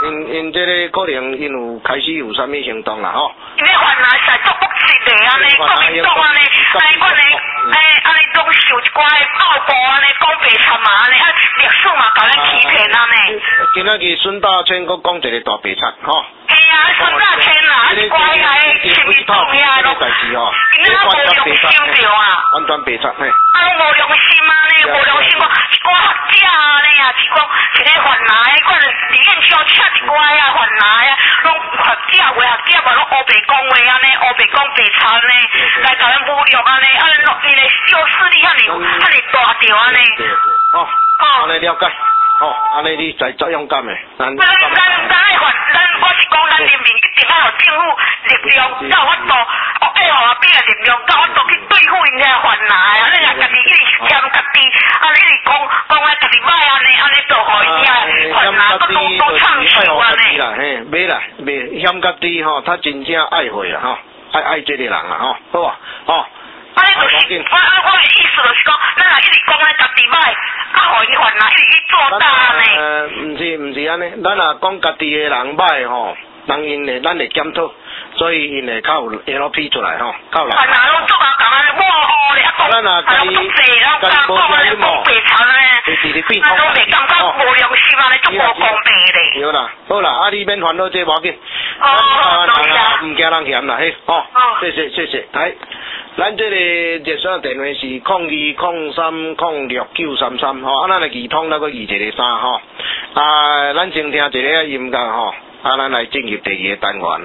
因因这个可能因有开始有啥物行动啦吼。 因为原来是足复杂的安尼，国民党安尼，安尼款的，哎安尼拢受一寡拗步安尼讲白惨嘛安尼，啊历史嘛甲咱欺骗安尼。 今仔日孙大千佫讲一个大白惨吼。嘿啊，孙大千啊，一寡遐什么讲遐咯，因为无良心着啊。 完全白惨嘿。 啊，拢无良心安尼，无良心讲一寡学者安尼啊，是讲一个犯来，款李彦秋请一寡啊犯来啊，拢学者话学者嘛拢乌白讲话安尼，乌白讲白惨呢，来甲咱侮辱安尼，啊，因为小势力遐尼遐尼大条安尼。 哦，安尼了解。哦，安尼你才足勇敢的。咱咱咱爱犯，咱我是讲咱人民一定要有政府力量，才有法度，哦，配合啊，边个力量，才有法度去对付因遐犯来啊！你若家己一直嫌家己，啊，一直讲讲啊家己歹安尼，安尼就互因遐犯来，都都都唱笑安尼。 啦，嘿，袂啦，袂嫌家己吼，他真正爱会啊，吼，爱爱这个人啊，吼，好啊，吼。 啊，你就是，我我我的意思就是讲，咱若一直讲咱家己歹，啊，互因犯来，一直去做大呢。 呃，毋是毋是安尼，咱若讲家己的人歹吼，人因会咱会检讨，所以因会较有 L P 出来吼，较有人。 犯来拢做啊，讲安尼抹黑咧，啊讲，啊讲足济，然后讲讲安尼讲白惨咧，啊拢袂感觉无良心安尼，足无公平咧。 对啦，好啦，啊你免烦恼这无要紧。 哦，多谢。 唔惊人嫌啦，嘿，哦，谢谢谢谢，来。咱这个热线电话是空二空三空六九三三吼，啊，咱来二通那个二一个三吼，啊，咱先听一个音乐吼，啊，咱来进入第二个单元。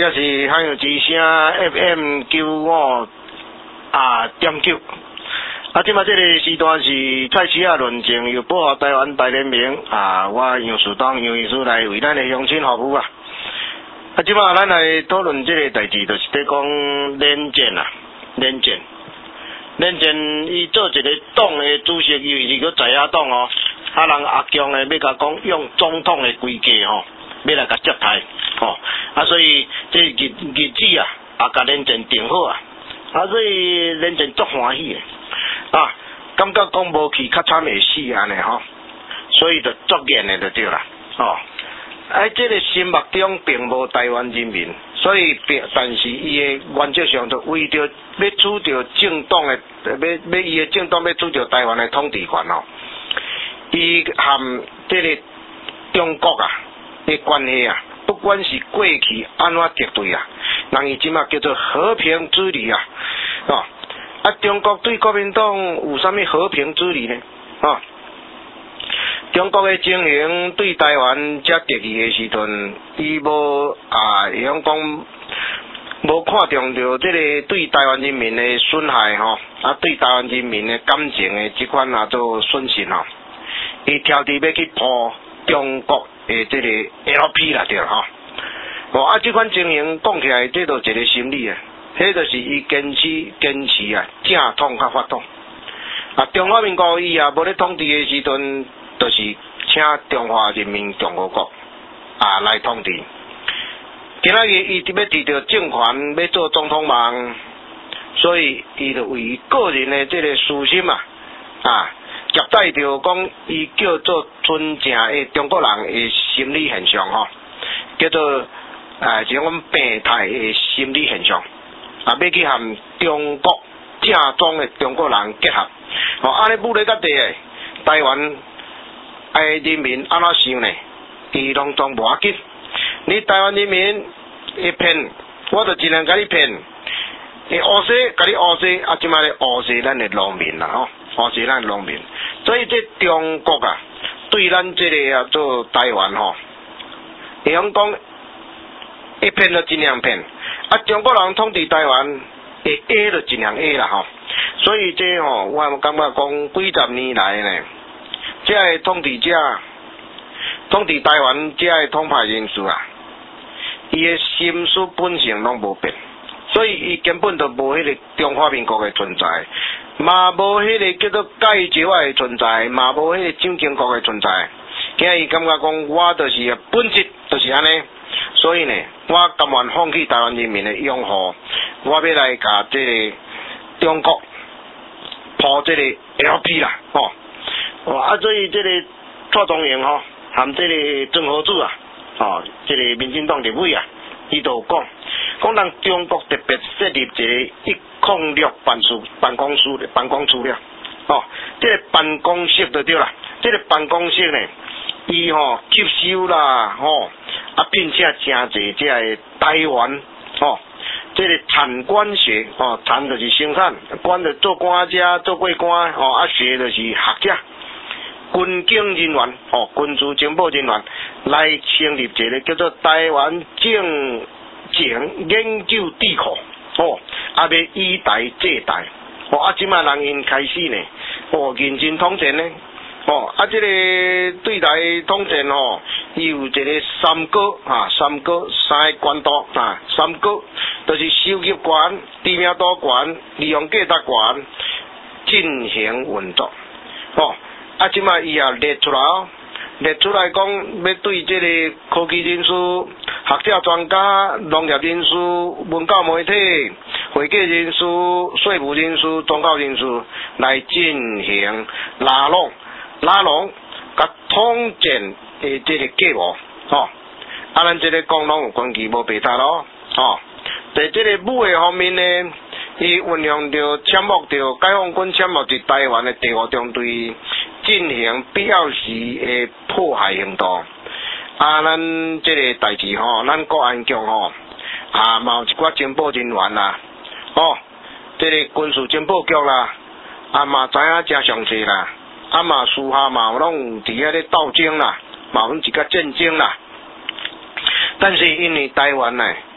这是海洋之声 F M 九五啊点九。啊，即马这个时段是蔡市啊论证由保护台湾大联盟啊，我杨树东杨医师来为咱的乡亲服务啊。啊，即马咱来讨论这个代志，就是在讲连战啊，连战，连战伊做一个党的主席，伊是个在野党哦。啊，人阿强诶，要甲讲用总统的规格吼，要来甲接待吼。啊，所以这日日子啊，啊，甲连战定好啊。啊，所以连战足欢喜诶。啊，感觉讲无去较惨会死安尼吼，所以就作孽的就对啦，哦，哎，这个心目中并无台湾人民，所以但是伊的原则上就为着要主着政党的，要要伊的政党要主着台湾的统治权哦，伊含这个中国啊的关系啊，不管是过去安怎敌对啊，人伊即马叫做和平之旅啊，哦。啊，中国对国民党有啥物和平之理呢？啊，中国的情形对台湾遮敌意的时阵，伊无啊，会晓讲无看重着这个对台湾人民的损害吼，啊，对台湾人民的感情的这款啊做损失吼，伊挑剔要去破中国的这个 L P 啦，对吼。哦，啊，这款情形讲起来，这都一个心理啊。迄就是伊坚持坚持啊，正统较法统。啊，中华民国伊也无咧统治诶时阵，就是请中华人民共和国啊来统治。今仔日伊要摕到政权，要做总统梦，所以伊就为个人诶这个私心啊，啊，夹带着讲伊叫做纯正诶中国人诶心理现象吼，叫做啊一种病态诶心理现象。啊，要去和中国正宗的中国人结合，哦，安尼武力甲地诶，台湾诶人民安怎想呢？伊拢总无要紧。你台湾人民会骗，我就尽量甲你骗。你乌西，甲你乌西，啊，即摆咧乌西咱诶农民啦，吼，乌西咱农民。所以这中国啊，对咱这个啊做台湾吼，会晓讲会骗就尽量骗。啊，中国人统治台湾，会 A 就尽量 A 啦吼，所以这吼，我感觉讲几十年来呢，这个统治者统治台湾这个统派人士啊，伊的心思本性拢无变，所以伊根本就无迄个中华民国的存在，嘛无迄个叫做介石的存在，嘛无迄个蒋经国的存在，今日伊感觉讲我就是本质就是安尼。所以呢，我甘愿放弃台湾人民的拥护，我要来甲这个中国破这个 L P 啦，吼、哦，啊，所以这个蔡宗元吼，含这个郑和柱啊，哦，这个民进党立委啊，伊都讲，讲让中国特别设立一个一控六办事办公室的办公处了，哦，这个办公室就对啦，这个办公室呢，伊吼吸收啦，吼、哦。啊，并且真侪这个台湾哦，这个产官学哦，产就是生产，官就做官家做过官哦，啊学就是学者，军警人员哦，军事情报人员来成立一个叫做台湾政情研究智库哦，啊要以台制台哦，啊即卖人因开始呢，哦认真统战呢。哦，啊，这个对台统战哦，伊有一个三高啊，三高三个关岛啊，三高就是收集权、知名度权、利用价值权进行运作。哦，啊，即卖伊也列出来哦，列出来讲要对这个科技人士、学者专家、农业人士、文教媒体、会计人士、税务人士、宗教人士来进行拉拢。拉拢甲统战诶，这个计划，吼、哦，啊，咱这个讲拢有关系无白搭咯，吼、哦。在这个武的方面呢，伊运用着潜伏着解放军潜伏伫台湾的第五中队进行必要时的迫害行动。啊，咱这个代志吼，咱国安局吼，啊，嘛有一寡情报人员啦，哦，这个军事情报局啦，啊嘛知影真详细啦。啊嘛，私下嘛拢伫遐咧斗争啦，嘛有一个战争啦。但是因为台湾呢，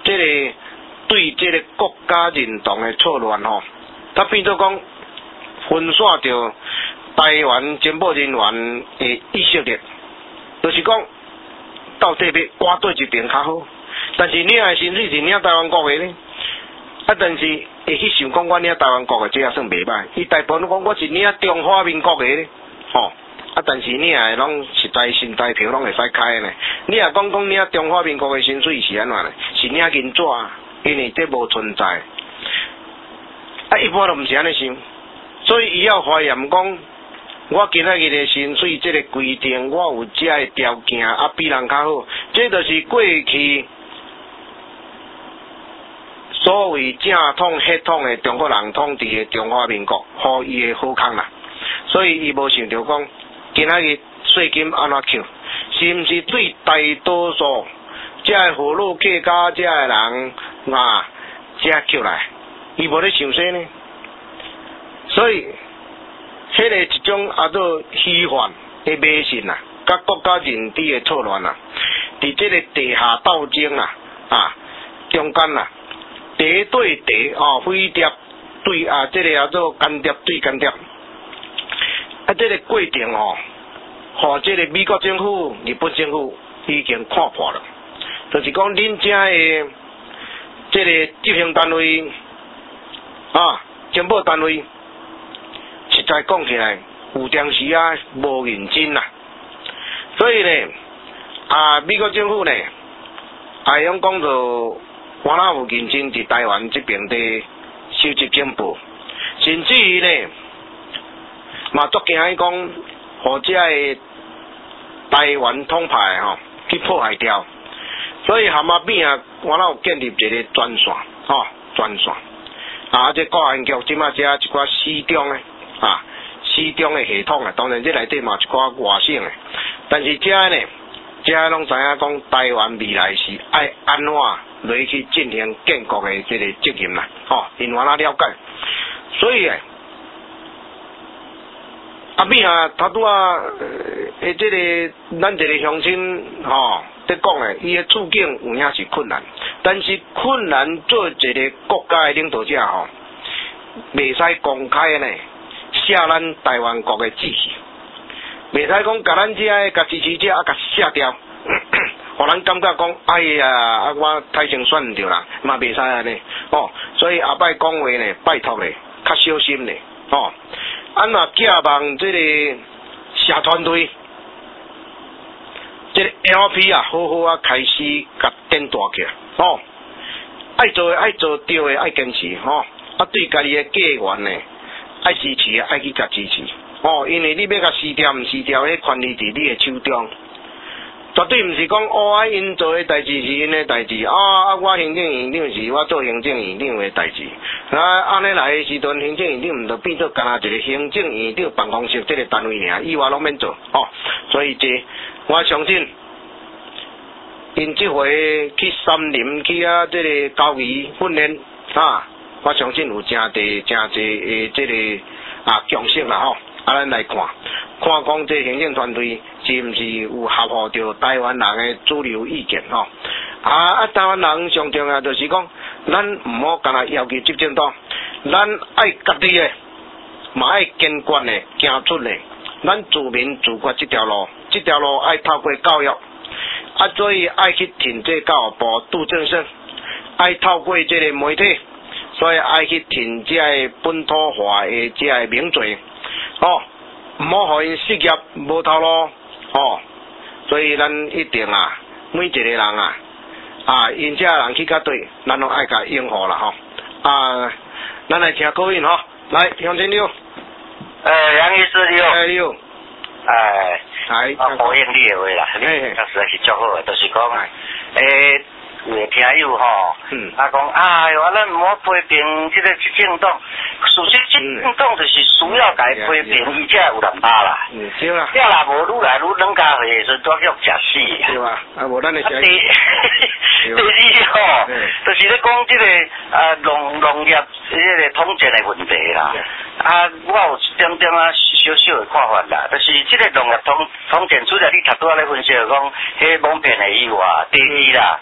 这个对这个国家认同的错乱吼，它变做讲分散掉台湾情报人员的意识力，就是讲到底要挂对一边较好。但是你也甚至是领台湾国的呢，啊，但是会去想讲我领台湾国的这也算袂歹，伊大部分讲我是领中华民国的呢，吼。啊，但是你也拢实在身台票拢会使开呢。你也讲讲领中华民国的薪水是安怎呢？是领银纸，因为这无存在。啊，一般都毋是安尼想，所以伊要怀疑讲，我今仔日的薪水这个规定，我有这个条件啊，比人较好，这就是过去所谓正统血统的中国人统治的中华民国，互伊的好康啦。所以伊无想着讲。今仔日税金安怎扣？是毋是对大多数这个河路客家这个人啊，这扣来？伊无咧想说呢。所以，迄个一种啊做虚幻的迷信啊，甲国家认知的错乱啊，伫这个地下斗争啊啊中间啊，敌对敌哦，飞碟对啊，这个啊做间谍对间谍。啊，这个过程哦，和这个美国政府、日本政府已经看破了，就是讲恁遮的这个执行单位啊、情报单位，实在讲起来有当时啊无认真啦，所以呢，啊美国政府呢，还用讲做我哪有认真伫台湾这边的收集情报，甚至于呢。嘛，足惊伊讲，互这个台湾统派吼去破坏掉，所以蛤蟆边啊，我哪有建立一个专线吼，专线啊，这国安局即马遮一寡私中诶啊，私中诶系统啊，当然这内底嘛一寡外省诶，但是遮呢，遮拢知影讲台湾未来是爱安怎落去进行建国诶这个责任啦，吼，因我哪了解，所以诶。啊，边啊，他拄啊，诶，这个咱这个乡亲吼，在讲诶，伊诶处境有影是困难，但是困难做一个国家诶领导者吼，袂使公开呢写咱台湾国诶志气，袂使讲甲咱遮诶甲支持者啊甲写掉，互咱感觉讲，哎呀，啊我太先选毋着啦，嘛袂使安尼，哦，所以后摆讲话呢，拜托咧，较小心咧，哦。啊，若寄望这个社团队，这个 L P 啊，好好啊，开始甲点大起来，吼，爱做诶，爱做对诶，爱坚持，吼，啊，对家己诶家园呢，爱支持，爱去甲支持，哦，因为你要甲撕掉，毋撕掉，迄权利伫你诶手中。绝对毋是讲哦，啊，因做诶代志是因诶代志，啊啊，我行政院长是我做行政院长诶代志，啊，安尼来诶时阵，行政院长毋着变做干那一个行政院长办公室这个单位尔，以外拢免做，哦，所以这我相信，因即回去森林去啊，这个交易训练啊，我相信有真侪真侪诶，这个啊强势啦吼，啊，咱来看。看讲这行政团队是毋是有合乎着台湾人的主流意见吼？啊啊！台湾人上重要就是讲，咱毋好干那要求执政党，咱爱家己的，嘛爱坚决的行出来。咱自民自决这条路，这条路爱透过教育，啊，所以爱去挺这教育部杜正胜，爱透过这个媒体，所以爱去挺这个本土化的这个名嘴，哦。毋好互因事业无头路，哦，所以咱一定啊，每一个人啊，啊，因遮人去甲对，咱拢爱甲拥护啦吼。啊，咱来听高音吼，来向前溜。 呃，杨医师溜。 哎溜。 哎。 哎。 啊，回应你的话啦，你实在是足好诶，就是讲，诶。有个听友吼，嗯，啊讲，哎哟，咱唔好批评这个执政党，事实执政党就是需要该批评，伊才有人打啦。 嗯，对啦。 对啦，无愈来愈冷家伙，所以都叫食死。 对吧？啊，无咱的食。 第第二吼，就是咧讲这个啊农农业这个统战的问题啦。啊，我有一点点啊小小的看法啦，就是这个农业统统战，除了你头拄仔咧分析讲，迄蒙骗的以外，第二啦。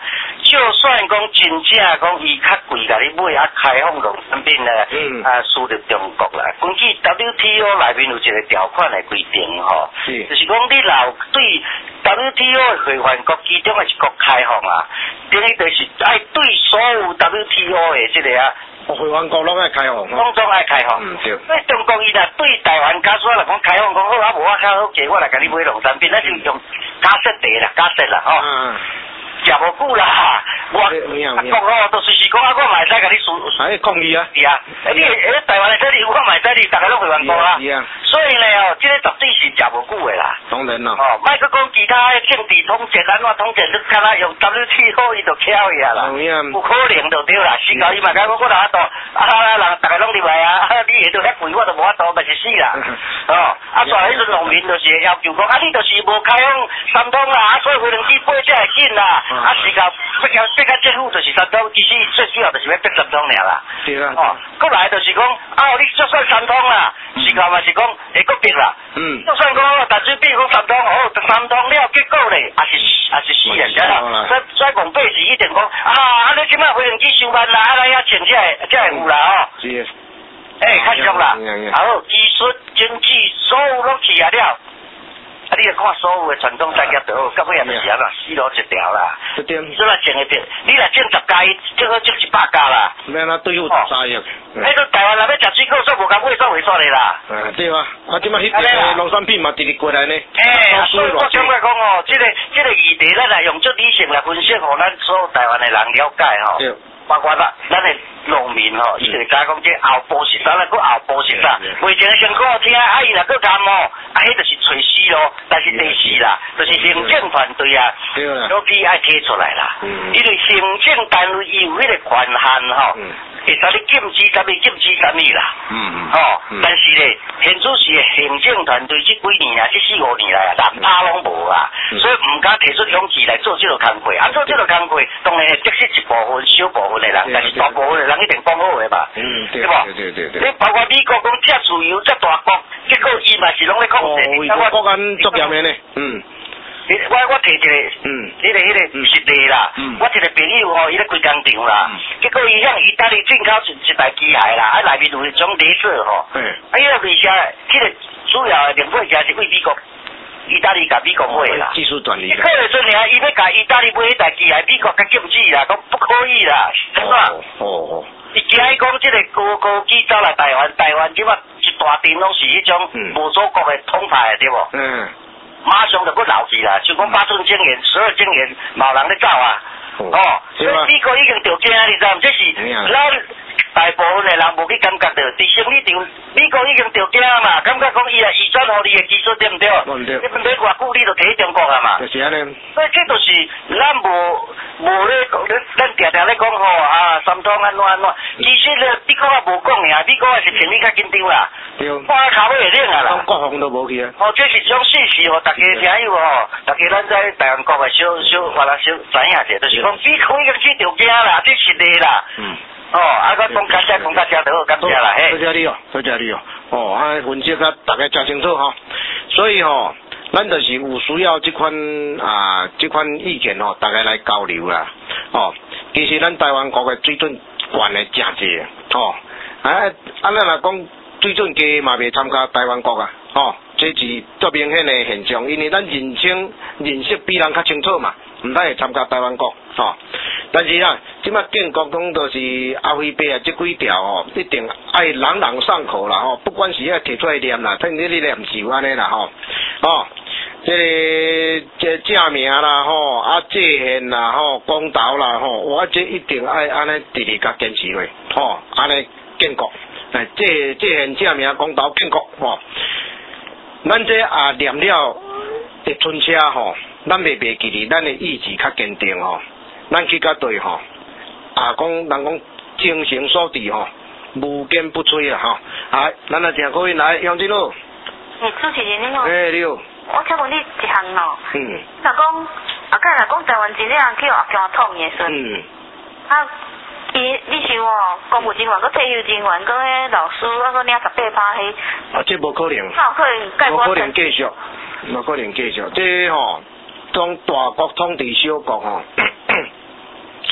就算讲真正讲伊较贵，甲你买啊开放农产品咧，嗯、啊输入中国啦。根据 W T O 内面有一个条款来规定吼，是就是讲你若对 W T O 的会员国其中的一国开放啊，等于就是爱对所有 W T O 的即个啊。 会员国拢爱开放， 拢总爱开放。嗯，对。所以中国伊若对台湾假使来讲开放，讲好啊，无我较好价，我来甲你买农产品，咱就用假设地啦，假设啦，吼。嗯。食无久啦，我讲哦，都随时讲啊，我嘛会使甲你输。 哎，抗议啊！ 是啊，哎你哎台湾的这里我嘛会使你，大家拢会员国啦。是啊。所以呢哦，这个绝对是食无久的啦。 当然啦。 哦，莫去讲其他的政治统战安怎统战，你敢若用 W T O 伊就巧伊啊啦。有可能就对啦，是到伊嘛讲我我哪法度，啊人大家拢入来啊，你下到遐贵我都无法度，咪是死啦。哦，啊所以迄阵农民就是要求讲，啊你就是无开放三通啦，啊所以飞龙机飞才会紧啦。啊，时间逼到逼到政府就是三通，其实最主要就是要逼三通尔啦。对啊。哦，过来就是讲，啊，你就算三通啦，时间嘛是讲会搁逼啦。嗯。就算讲大水比讲三通，哦，三通了，结果咧，也是也是死人家啦。所以所以讲八是一定讲，啊，啊你即摆飞龙机上班啦，啊咱遐钱才会才会有啦，哦。是。诶，较俗啦。好，技术、经济，所有拢起来了。啊！你来看所有的传统产业都好，到尾也就是啊啦，死路一条啦。一点。你若种一片，你若种十家，最好种一百家啦。 免啦，对付十家亿。 迄个台湾若要食水果，煞无甲买煞袂煞的啦。 嗯，对啊。啊，即摆迄个农产品嘛，直直过来呢。 诶，所以我感觉讲哦，即个即个议题，咱来用足理性来分析，互咱所有台湾的人了解吼。对。包括咱咱的农民吼，伊就会知讲这后补是啥，咱搁后补是啥。袂前先讲好听，啊伊若搁甘哦，啊迄就是找死咯。但是第四啦，就是行政团队啊，都必爱提出来啦。因为行政单位伊有迄个权限吼，会使你禁止啥物禁止啥物啦。嗯嗯。吼，但是咧，现主是行政团队这几年啊，这四五年来啊，难拍拢无啊，所以唔敢提出勇气来做这个工作。啊，做这个工作，当然会得失一部分、小部分的人，但是大部分的人一定讲好话吧。嗯，对吧？对对对。你包括美国讲遮自由、遮大国，结果伊嘛是拢咧控制。 哦，国安作严的呢。嗯。 我我提一个，嗯，迄个迄个实例啦，我一个朋友吼，伊咧开工厂啦，结果伊向意大利进口一一台机械啦，啊内面有一种镭射吼，嗯，啊伊个为啥？迄个主要的零配件是为美国、意大利甲美国买啦， 技术转移。 过了阵尔，伊要甲意大利买迄台机械，美国甲禁止啦，讲不可以啦，是吧？哦哦。伊惊伊讲即个高高机走来台湾，台湾即马一大阵拢是迄种无祖国的统派对无？嗯。马上就搁留去啦，就讲八寸晶圆、十二晶圆，冇人咧走啊。哦，所以美国已经着惊，你知道？这是咱大部分的人无去感觉到，伫生理场，美国已经着惊嘛，感觉讲伊啊移转互你的技术对毋对？对。你问你偌久你就摕去中国啊嘛？ 就是安尼。 所以这就是咱无无咧讲，咱常常咧讲吼啊，三通安怎安怎，其实咧美国也无讲尔，美国也是偏你较紧张啦。对。看骹尾会冷啊啦。 国防都无去啊。 哦，这是种事实吼，大家听有吼，大家咱在台湾国的小小话啦小知影者，就是讲美国已经去着惊啦，这是的啦。嗯。哦，啊，我讲感谢讲大家都好，感谢啦，嘿。 多谢你哦，多谢你哦。哦，啊，分析甲大家真清楚吼，所以吼，咱就是有需要这款啊，这款意见吼，大家来交流啦。哦，其实咱台湾国的水准悬的真济哦，啊，啊，咱若讲水准低嘛袂参加台湾国啊，哦，这是最明显的现象，因为咱认清认识比人较清楚嘛，唔通会参加台湾国，哦。但是啊，即摆建国讲都是阿飞伯啊，这几条哦，一定爱朗朗上口啦吼，不管是要提出来念啦，趁你你念是安尼啦吼，哦，这个这正名啦吼，啊界限啦吼，公道啦吼，我这一定爱安尼直直甲坚持落，吼，安尼建国，哎，界界限正名公道建国吼，咱这啊念了的春车吼，咱袂袂记哩，咱的意志较坚定吼。咱去甲对吼，啊讲人讲精诚所至吼，无坚不摧啦吼。啊，咱来听各位来，杨金路。 诶，主持人你好。 诶，你好。 我请问你一项咯。嗯。若讲，啊，假若讲台湾真正去学共统的时阵。嗯。啊，伊你想哦，公务人员、佮退休人员、佮迄老师，啊，佮领十八趴迄。 啊，这无可能。 哪有可能？ 无可能继续，无可能继续。这吼，当大国统治小国吼。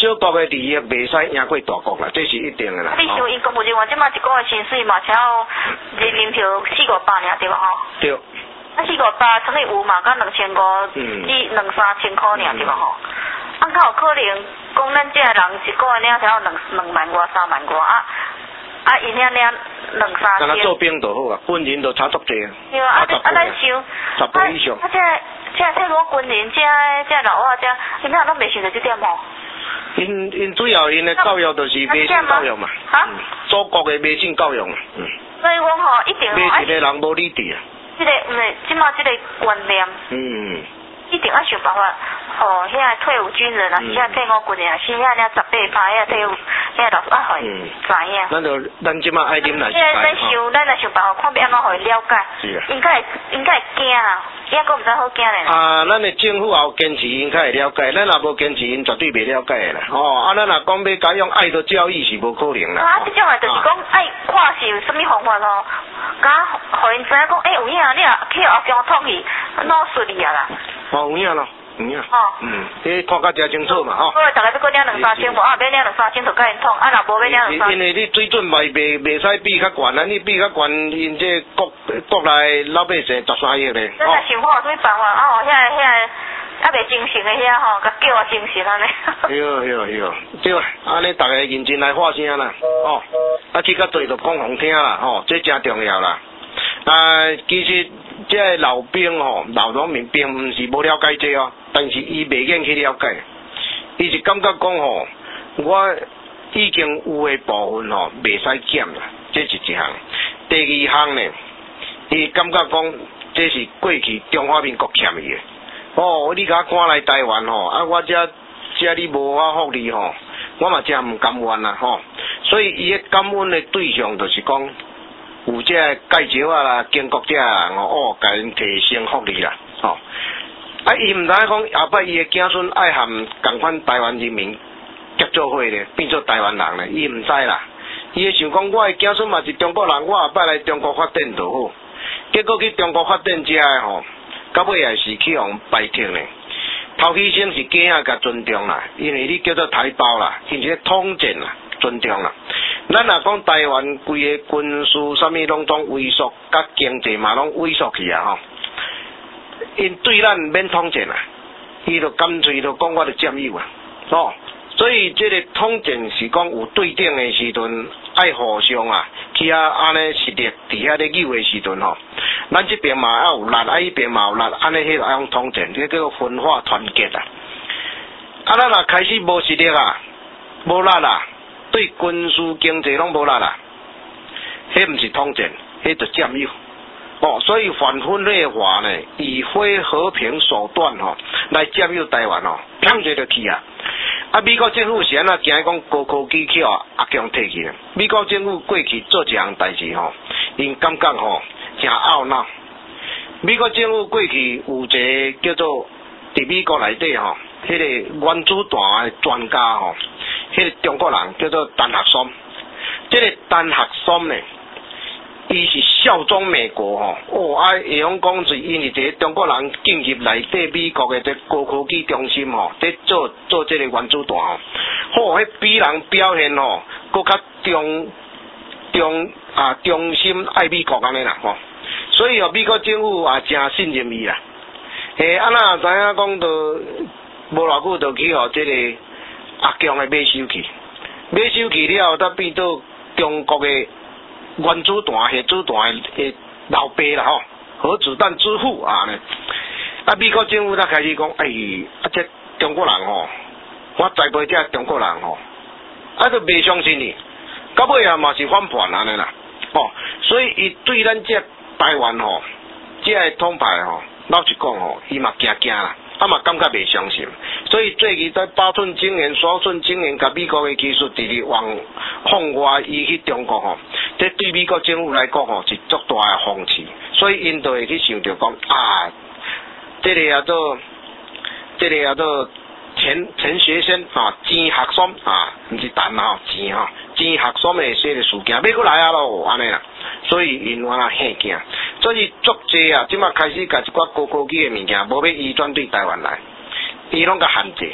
小国的利益袂使赢过大国啦，这是一定的啦。 你想，因公务人员即马一个月薪水嘛，才要人民票四五百尔，对无吼？ 对。 啊，四五百，乘以有嘛，甲两千五，你两三千块尔，对无吼？啊，较有可能讲咱这个人一个月领才要两两万外、三万外啊，啊，因领领两三千。 咱做兵就好啊，军人就差足济啊。 对啊，啊，啊，咱想， 十倍以上。 啊，这这退伍军人，这这老外这，因哪拢袂想到这点吼？ 因因主要因的教育就是迷信教育嘛， 哈？ 祖国的迷信教育嘛，嗯。 所以讲吼，一定吼。每一个人无理智啊。 这个唔是，即马这个观念。嗯。一定要想办法，哦，遐个退伍军人啊，是遐退伍军人啊，是遐领十八趴遐退伍，遐老师啊，互伊知影。 咱就咱即马爱啉来。 即个咱想，咱来想办法，看要安怎互伊了解。是啊。应该会，应该会惊啊，遐个毋知好惊咧。啊， 咱的政府也有坚持，应该会了解。咱若无坚持，因绝对袂了解的啦。哦，啊，咱若讲要甲用爱的教育是无可能啦。 啊，即种诶，就是讲爱看是有啥物方法咯，甲互因知影讲，诶，有影你啊去后中统去，弄顺利啊啦。 哦，有影咯，有影。哦。嗯，迄看甲真清楚嘛，吼。 所以大家要搁领两三千无，啊，要领两三千就甲因统，啊，若无要领两三千。 因为你水准袂袂袂使比较悬啊，你比较悬，因这国国内老百姓十三亿咧。 咱来想看有啥物办法，啊，哦，遐个遐个。啊，袂精神诶遐吼，甲叫我精神安尼。 对对对，对，安尼大家认真来发声啦，哦，啊去较对就讲互听啦，吼，这真重要啦。啊，其实这个老兵吼，老农民并毋是无了解这哦，但是伊袂愿去了解，伊是感觉讲吼，我已经有诶部分吼袂使减啦，这是一项。第二项呢，伊感觉讲这是过去中华民国欠伊诶。哦，你甲我赶来台湾吼，啊，我遮遮你无法福利吼，我嘛真毋甘愿啦吼。所以伊个感恩的对象就是讲，有这介绍啊啦，经国者啊，哦，甲因提升福利啦，吼。啊，伊毋知影讲后摆伊个子孙爱含共款台湾人民结做伙咧，变做台湾人咧，伊毋知啦。伊会想讲，我个子孙嘛是中国人，我后摆来中国发展就好。结果去中国发展遮个吼。到尾也是去互拜听咧，头起先是囝仔甲尊重啦，因为你叫做台胞啦，因是统战啦，尊重啦。咱若讲台湾规个军事啥物拢总萎缩，甲经济嘛拢萎缩去啊吼。因对咱免统战啊，伊就干脆就讲我就占有啊，哦。所以这个统战是讲有对等的时阵，爱互相啊，去啊安尼实力伫遐咧扭的时阵吼。咱这边嘛要有力，啊迄边嘛有力，安尼迄个用统战，这叫做分化团结啊。啊，咱若开始无实力啊，无力啊，对军事经济拢无力啊，迄毋是统战，迄就占有。哦，所以反分裂化呢，以非和平手段吼、哦、来占有台湾哦，砰一下就去啊！啊，美国政府是安那惊讲高科技去啊，阿强摕去啊。美国政府过去做一项代志吼，因感觉吼真懊恼。美国政府过去有一个叫做伫美国内底吼，迄、那个原子弹的专家吼，迄、那个中国人叫做陈学森。这个陈学森呢？伊是效忠美国吼，哦啊，会用讲是因为一个中国人进入内底美国的这高科技中心吼，在做做这个原子弹吼，哦，迄比人表现吼，搁较中中啊中心爱美国安尼啦吼，所以哦，美国政府也真信任伊啦。诶，啊那知影讲到无偌久就去互这个阿强的买收去，买收去了后，才变到中国的。原子弹、核子弹的老爸啦吼，核子弹之父啊呢。啊，美国政府才开始讲，哎，啊这中国人吼，我栽培这中国人吼，啊都袂相信你，到尾啊嘛是反叛安尼啦，哦，所以伊对咱这台湾吼，这个统派吼，老实讲吼，伊嘛惊惊啦。啊嘛感觉袂相信，所以最近在八寸晶圆、十寸晶圆，甲美国的技术直直往向外移去中国吼，这对美国政府来讲吼是足大的讽刺，所以因就会去想着讲啊，这个叫做这个叫做钱钱学森啊，钱学森啊，毋是蛋啊，钱吼，钱学森的这个事件要过来啊咯，安尼啦，所以因我啊吓惊。所以足济啊，即马开始甲一寡高科技的物件，无要移转对台湾来，伊拢甲限制。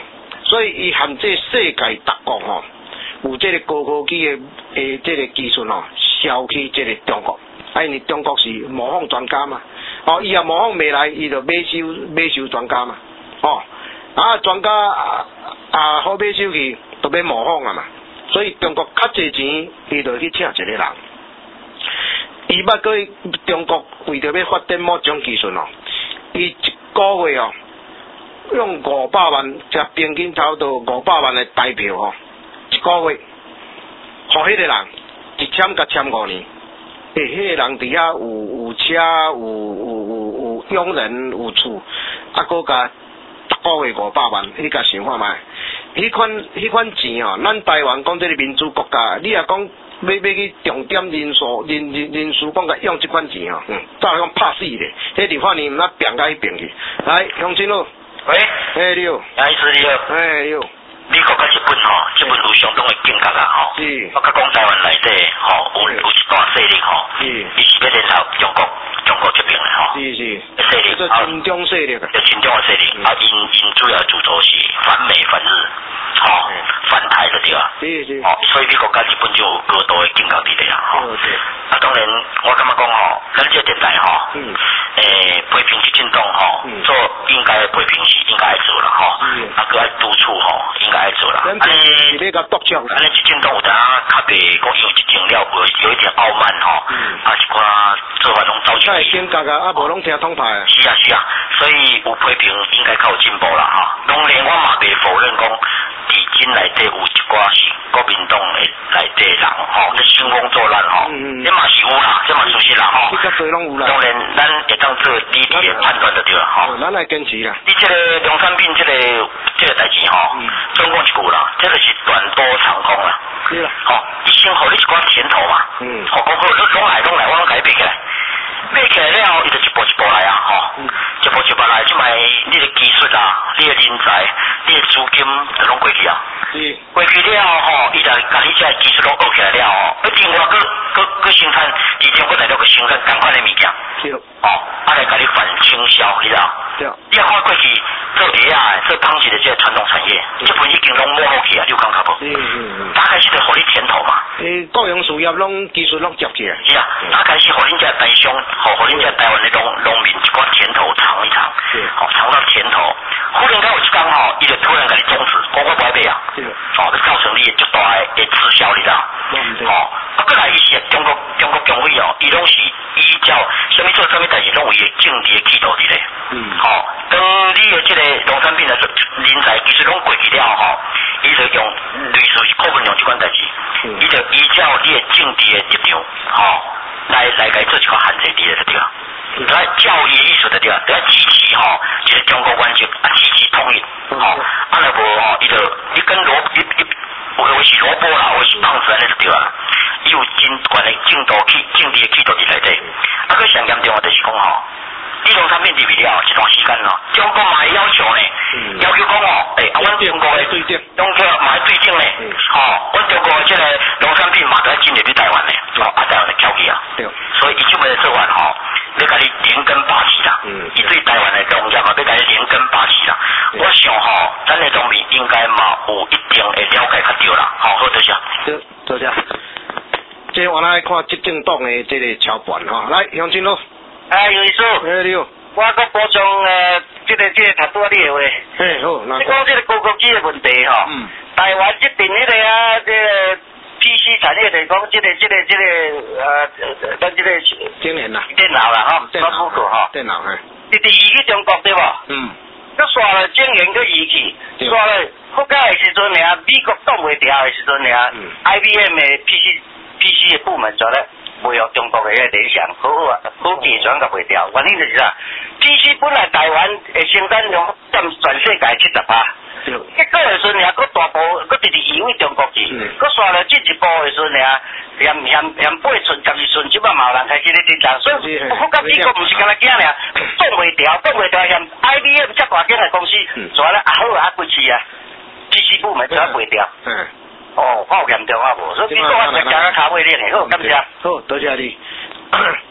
所以伊含这世界各国吼，有这个高科技的诶，这个技术吼，销去这个中国。啊，因为中国是模仿专家嘛，哦，伊也模仿未来，伊就买收买收专家嘛，哦，啊，专家啊啊好买收去，都要模仿啊嘛，所以中国较济钱，伊就去请一个人。伊捌过中国为着要发展某种技术哦，伊一个月哦，用五百万，才平均差不多五百万的台票哦，一个月，互迄个人一签甲签五年。诶，迄、那个人底下有有车，有有有有佣人，有厝，啊，搁甲逐个月五百万，你甲想看觅？迄款迄款钱哦，咱台湾讲这个民主国家，你若讲要要去重点人数人人人数讲甲用这款钱哦，嗯，照来讲拍死咧，迄立法院毋通变甲迄边去。来，乡亲佬， 喂， 嘿你好， 杨医师你好， 嘿你好。 美国甲日本吼，日本有相当的境界啊吼。是。我甲讲台湾内底吼，有有一段势力吼，是。伊是要联合中国中国这边的吼。是是。势力。这亲中势力。就亲中的势力，啊，因因主要主轴是反美反日，吼，反台的对啊。是是。哦，所以美国甲日本就有高度的境界伫咧啊吼。对。啊，当然，我感觉讲吼，咱这个电台吼，嗯，诶，陪平去运动吼，做应该的陪平是应该做了吼，啊，搁爱督促吼，应该做啦。安尼是要甲督促，安尼去运动有当较袂讲因为一种了有有一点傲慢吼，啊是看做法拢走进去。性格啊，啊无拢听统派啊。是啊是啊，所以有批评应该较有进步啦哈。当然我嘛袂否认讲，伫今内底有一寡是国民党的内底人吼，咧兴风作乱吼，这嘛是有啦，这嘛事实啦吼。这较侪拢有啦。当然，咱会当做理智的判断就对啦吼。咱来坚持啦。你这个农产品这个这个代志吼，总讲一句啦，这个是短多长空啦。是啦。吼，伊先互你一寡甜头嘛。嗯。吼，讲好，拢来拢来，我拢甲伊买起来。买起来了后，伊就一步一步来啊，吼，一步一步来，即卖你的技术啊，你的人才，你的资金就拢过去啊。是。过去了后，吼，伊就甲你这技术拢学起来了后，一另外搁搁搁生产，伫中国内底搁生产同款的物件。对。哦，啊来甲你反倾销，你知道？对。你要看过去做碟啊，做汤匙的这个传统产业，这本已经拢没落去啊，你有感觉无？嗯嗯嗯。打开始就互你甜头嘛。诶，各样事业拢技术拢接起来。是啊，打开始互恁这台商。好，互恁遮台湾的农农民一寡甜头尝一尝，好尝到甜头。忽然间有一天吼，伊就突然甲你终止，我我不爱买啊，哦，就造成你足大的滞销，你知道？哦，啊，过来伊是中国中国共委哦，伊拢是依照什么做什么代志，拢有伊的政治的企图伫咧。嗯。好，当你的这个农产品的人才其实拢过去了吼，伊就用类似是可分用这款代志，伊就依照你的政治的立场，吼。来来来做一个限制伫咧对啊，来教育艺术的对啊，来支持吼，就是中国原则啊，支持统一吼，啊若无吼，伊就伊跟萝伊伊有话是萝卜啦，或是棒子安尼就对啊，伊有真悬的政治气政治的气度伫内底，啊，佮上严重的就是讲吼。你农产品入去了一段时间咯，中国嘛会要求呢，嗯、要求讲哦，诶、欸，啊，阮中国的对顶，中国嘛会对顶呢，吼、哦，阮中国的这个农产品嘛都要进入去台湾呢，哦，啊，台湾的翘起啊，对，所以伊这么的做法吼，要甲你连根拔起啦，嗯，伊对台湾的农业嘛要甲你连根拔起啦，嗯、我想吼，咱的农民应该嘛有一定的了解较对啦，好，好多谢，对，多谢。这我来看执政党的这个桥盘吼，来乡亲佬。哎，有意思。哎，你好。我搁补充呃，这个这个他拄你的话。嘿，好。你讲这个高科技的问题吼，嗯，台湾这边迄个啊，这个 P C 产业来讲，这个这个这个呃，咱这个今年啦，电脑啦吼，电脑吼，电脑嘿。你第移去中国对无？嗯。佮刷了晶圆佮仪器，刷了国家的时阵尔，美国挡袂掉的时阵尔 ，I B M 的 P C P C 的部门做咧。袂用中国的迄个理想，好好啊，科技全甲袂掉。原因就是啥 ？P C 本来台湾的生产量占全世界七十趴，结果的时阵尔，佮大部佮直直移往中国去，佮刷了进一步的时阵尔，嫌嫌嫌八寸、十二寸，即摆嘛有人开始咧订单，所以我甲美国毋是干那囝尔，挡袂掉，挡袂掉，嫌 I B M 遮大间的公司，抓咧啊好啊贵市啊 ，P C 部门抓袂掉。嗯。哦，好严重啊无，所以你讲我食食个卡位咧，好，感谢。好，多谢你。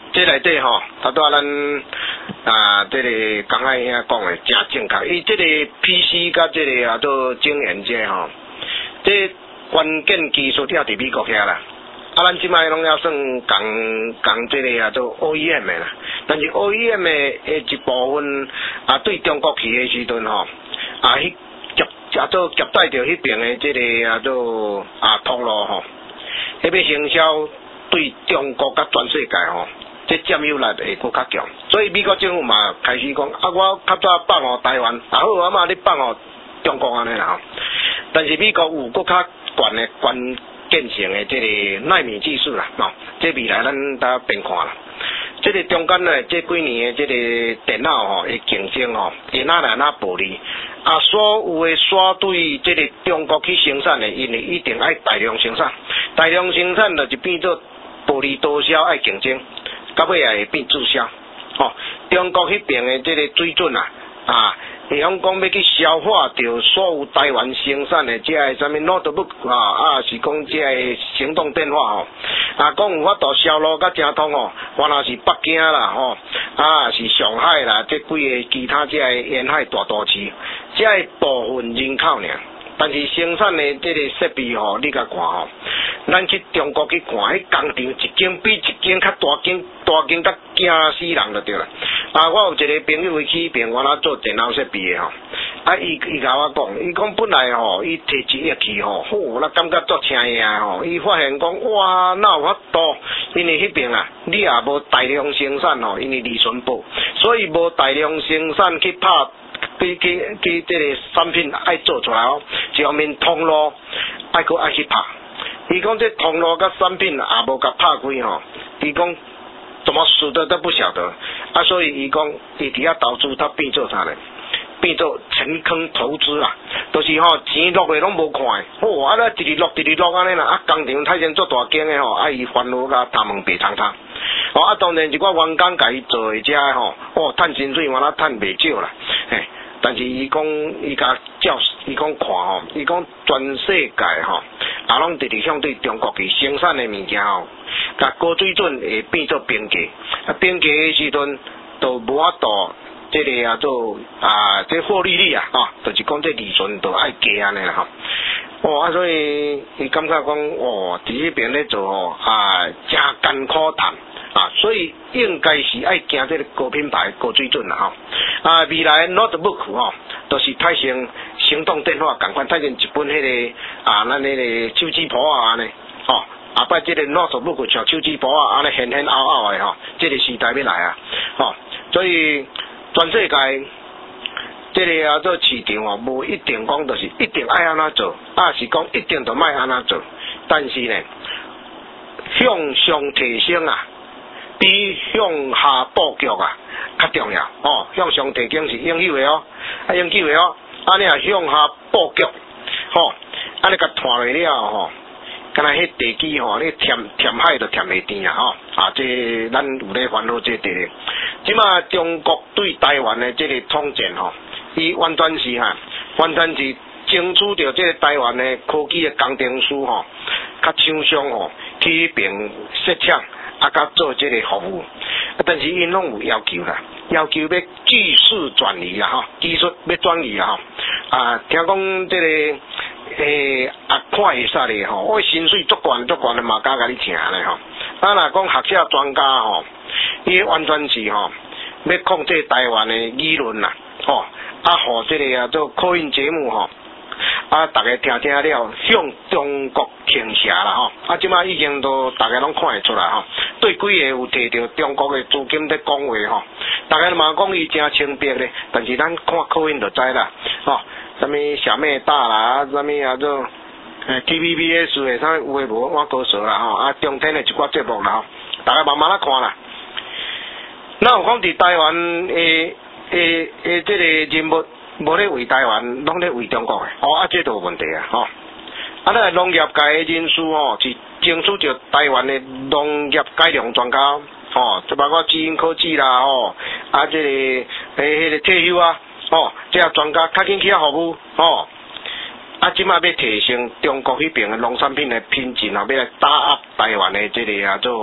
这内底吼，头拄咱啊，这个江海兄讲的真正确。伊这个 P C 甲这个啊做晶圆这吼，这关键技术要伫美国遐啦。啊，咱即摆拢要算共共这个啊做 O E M 的啦。但是 O E M 的诶一部分啊，对中国去的时阵吼，啊迄夹啊做夹带着迄边的这个啊做啊通路吼，迄要行销对中国甲全世界吼。这占有力会搁较强，所以美国政府嘛开始讲啊，我较早放互台湾，啊好啊嘛，你放互中国安尼啦。但是美国有搁较悬的关键性的这个纳米技术啦，吼，这未来咱大家边看啦。这个中间呢，这几年的这个电脑吼的竞争吼，会哪来哪暴利，啊，所有的刷对这个中国去生产的，因为一定爱大量生产，大量生产就变做薄利多销爱竞争。到尾也会变滞销，吼、哦！中国迄边的这个水准啊，啊，会晓讲要去消化掉所有台湾生产的这个什么 notebook 啊，啊是讲这个行动电话吼，啊讲有法度销路甲正通吼，原来是北京啦吼，啊是上海啦，这几个其他这个沿海大都市，这个部分人口尔。但是生产的这个设备吼，你甲看吼，咱去中国去看，迄工厂一间比一间较大间，大间甲惊死人就对啦。啊，我有一个朋友去边我那做电脑设备的吼，啊，伊伊甲我讲，伊讲本来吼，伊摕一亿去吼，好，我感觉足轻呀吼，伊发现讲哇，哪有法度？因为迄边啊，你也无大量生产吼，因为利润薄，所以无大量生产去拍。去去去，这个产品爱做出来哦，一方面通路爱搁爱去拍。伊讲这通路甲产品也无甲拍开吼，伊讲怎么死的都不晓得。啊，所以伊讲伊伫遐投资，他变做啥呢？变做沉坑投资啦，都、就是吼钱落来拢无看的，吼啊咧直直落直直落安尼啦，啊工厂太先做大间的吼，啊伊烦恼甲头毛白汤汤。哦啊，当然一寡员工家己做的遮吼，哦趁薪水原来趁袂少啦，嘿。但是伊讲，伊甲教，伊讲看吼，伊讲全世界吼，啊拢直直向对中国去生产的物件吼，甲高水准会变做平价，啊平价的时阵，都无法度，这个啊做啊这获利率啊，吼、啊，就是讲这利润都爱加安尼啦吼。哦啊，所以伊感觉讲，哦，伫迄边咧做吼啊，真艰苦谈。啊，所以应该是爱行这个高品牌、高水准啦吼。啊，未来 notebook 吼，都是太像行动电话共款，太像一本迄、那个啊，咱迄个手机簿啊安尼，吼、哦。啊，摆这个 notebook 像手机簿啊安尼显显凹凹的吼，这个时代要来啊，吼、哦。所以全世界这个啊做市场哦，无一定讲就是一定爱安怎做，啊是讲一定就莫安怎做，但是呢，向上提升啊。比向下布局啊较重要哦，向上提升是永久的哦，啊永久的哦，啊你若向下布局，吼、哦，啊你甲拖落了吼，敢若迄地基吼，你填填海就填袂甜啊吼，啊这咱有咧烦恼这地咧，即马中国对台湾的这个统战吼，伊完全是哈，完全是争取着这个台湾的科技的工程师吼，甲厂商吼去迄边设厂。啊，甲做这个服务，啊，但是因拢有要求啦，要求要技术转移啦吼，技术要转移啦吼，啊，听讲这个诶啊，看会使咧吼，我薪水足悬足悬的嘛，加甲你请咧吼，啊，若讲学者专家吼，伊完全是吼，要控制台湾的舆论啦，吼，啊，互这个啊做口音节目吼。啊，大家听听了，向中国倾斜啦吼！啊，即马已经都大家拢看会出来吼，对几个有摕到中国的资金在讲话吼，大家嘛讲伊真清白咧，但是咱看口音就知啦，吼，什么小妹大啦，什么啊做诶 T V B S 的啥有诶无我高手啦吼，啊中天的一寡节目啦吼，大家慢慢来看啦。那有讲伫台湾诶诶诶，这个人物。无咧为台湾，拢咧为中国诶，哦啊，这都有问题啊，吼、哦。啊，咱农业界诶人士吼，是争取着台湾诶农业改良专家，吼，就包括基因科技啦，吼，啊，这个诶，迄个退休啊，吼，这些专家较紧去遐服务，吼。啊，即马要提升中国迄边诶农产品诶品质，吼，要来打压台湾诶这个啊做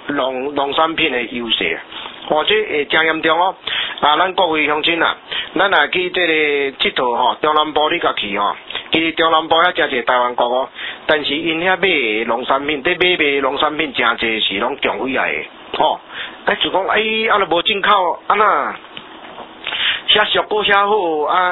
农农产品的优势，或者会真严重哦。啊，咱各位乡亲啊，咱若去这个佚佗吼，中南部你甲去吼，其实中南部遐真侪台湾国哦，但是因遐买的农产品，伫买卖农产品真侪是拢强回来的，吼、哦，哎就讲哎，啊若无进口，啊那遐俗果遐好啊，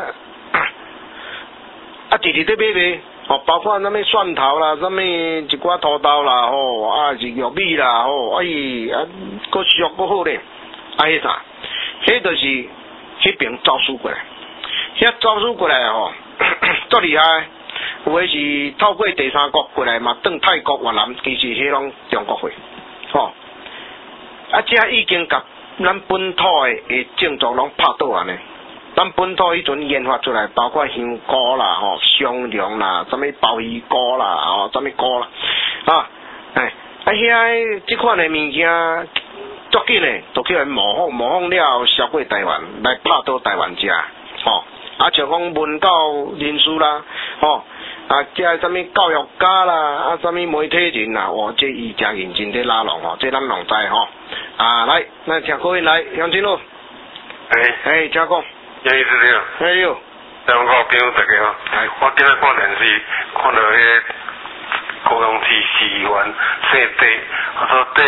啊直直伫买卖。哦，包括什么蒜头啦，什么一寡土豆啦，吼、哦，啊是玉米啦，吼、哦，哎啊，搁俗搁好咧，啊迄啥，迄就是迄边招输过来，遐招输过来吼，足厉害，有诶是透过第三国过来嘛，转泰国越南，其实迄拢中国货，吼、哦，啊这已经甲咱本土诶诶种族拢拍倒安尼。咱本土迄阵研发出来，包括香菇啦、吼松茸啦、什么鲍鱼菇啦、吼什么菇啦，啊，哎，啊遐即款诶物件，足紧诶，都叫人模仿模仿了销过台湾，来拍倒台湾食，吼、哦，啊像讲文教人士啦，吼、哦，啊即个什么教育家啦，啊什么媒体人啦，哇，这伊真认真伫拉拢吼，这咱拢知吼，啊来，咱请各位来乡亲咯， 哎哎，请讲。 杨医师你好， 哎呦， 台湾各朋友大家好，我今日看电视看到迄高雄市市议员姓戴，我说戴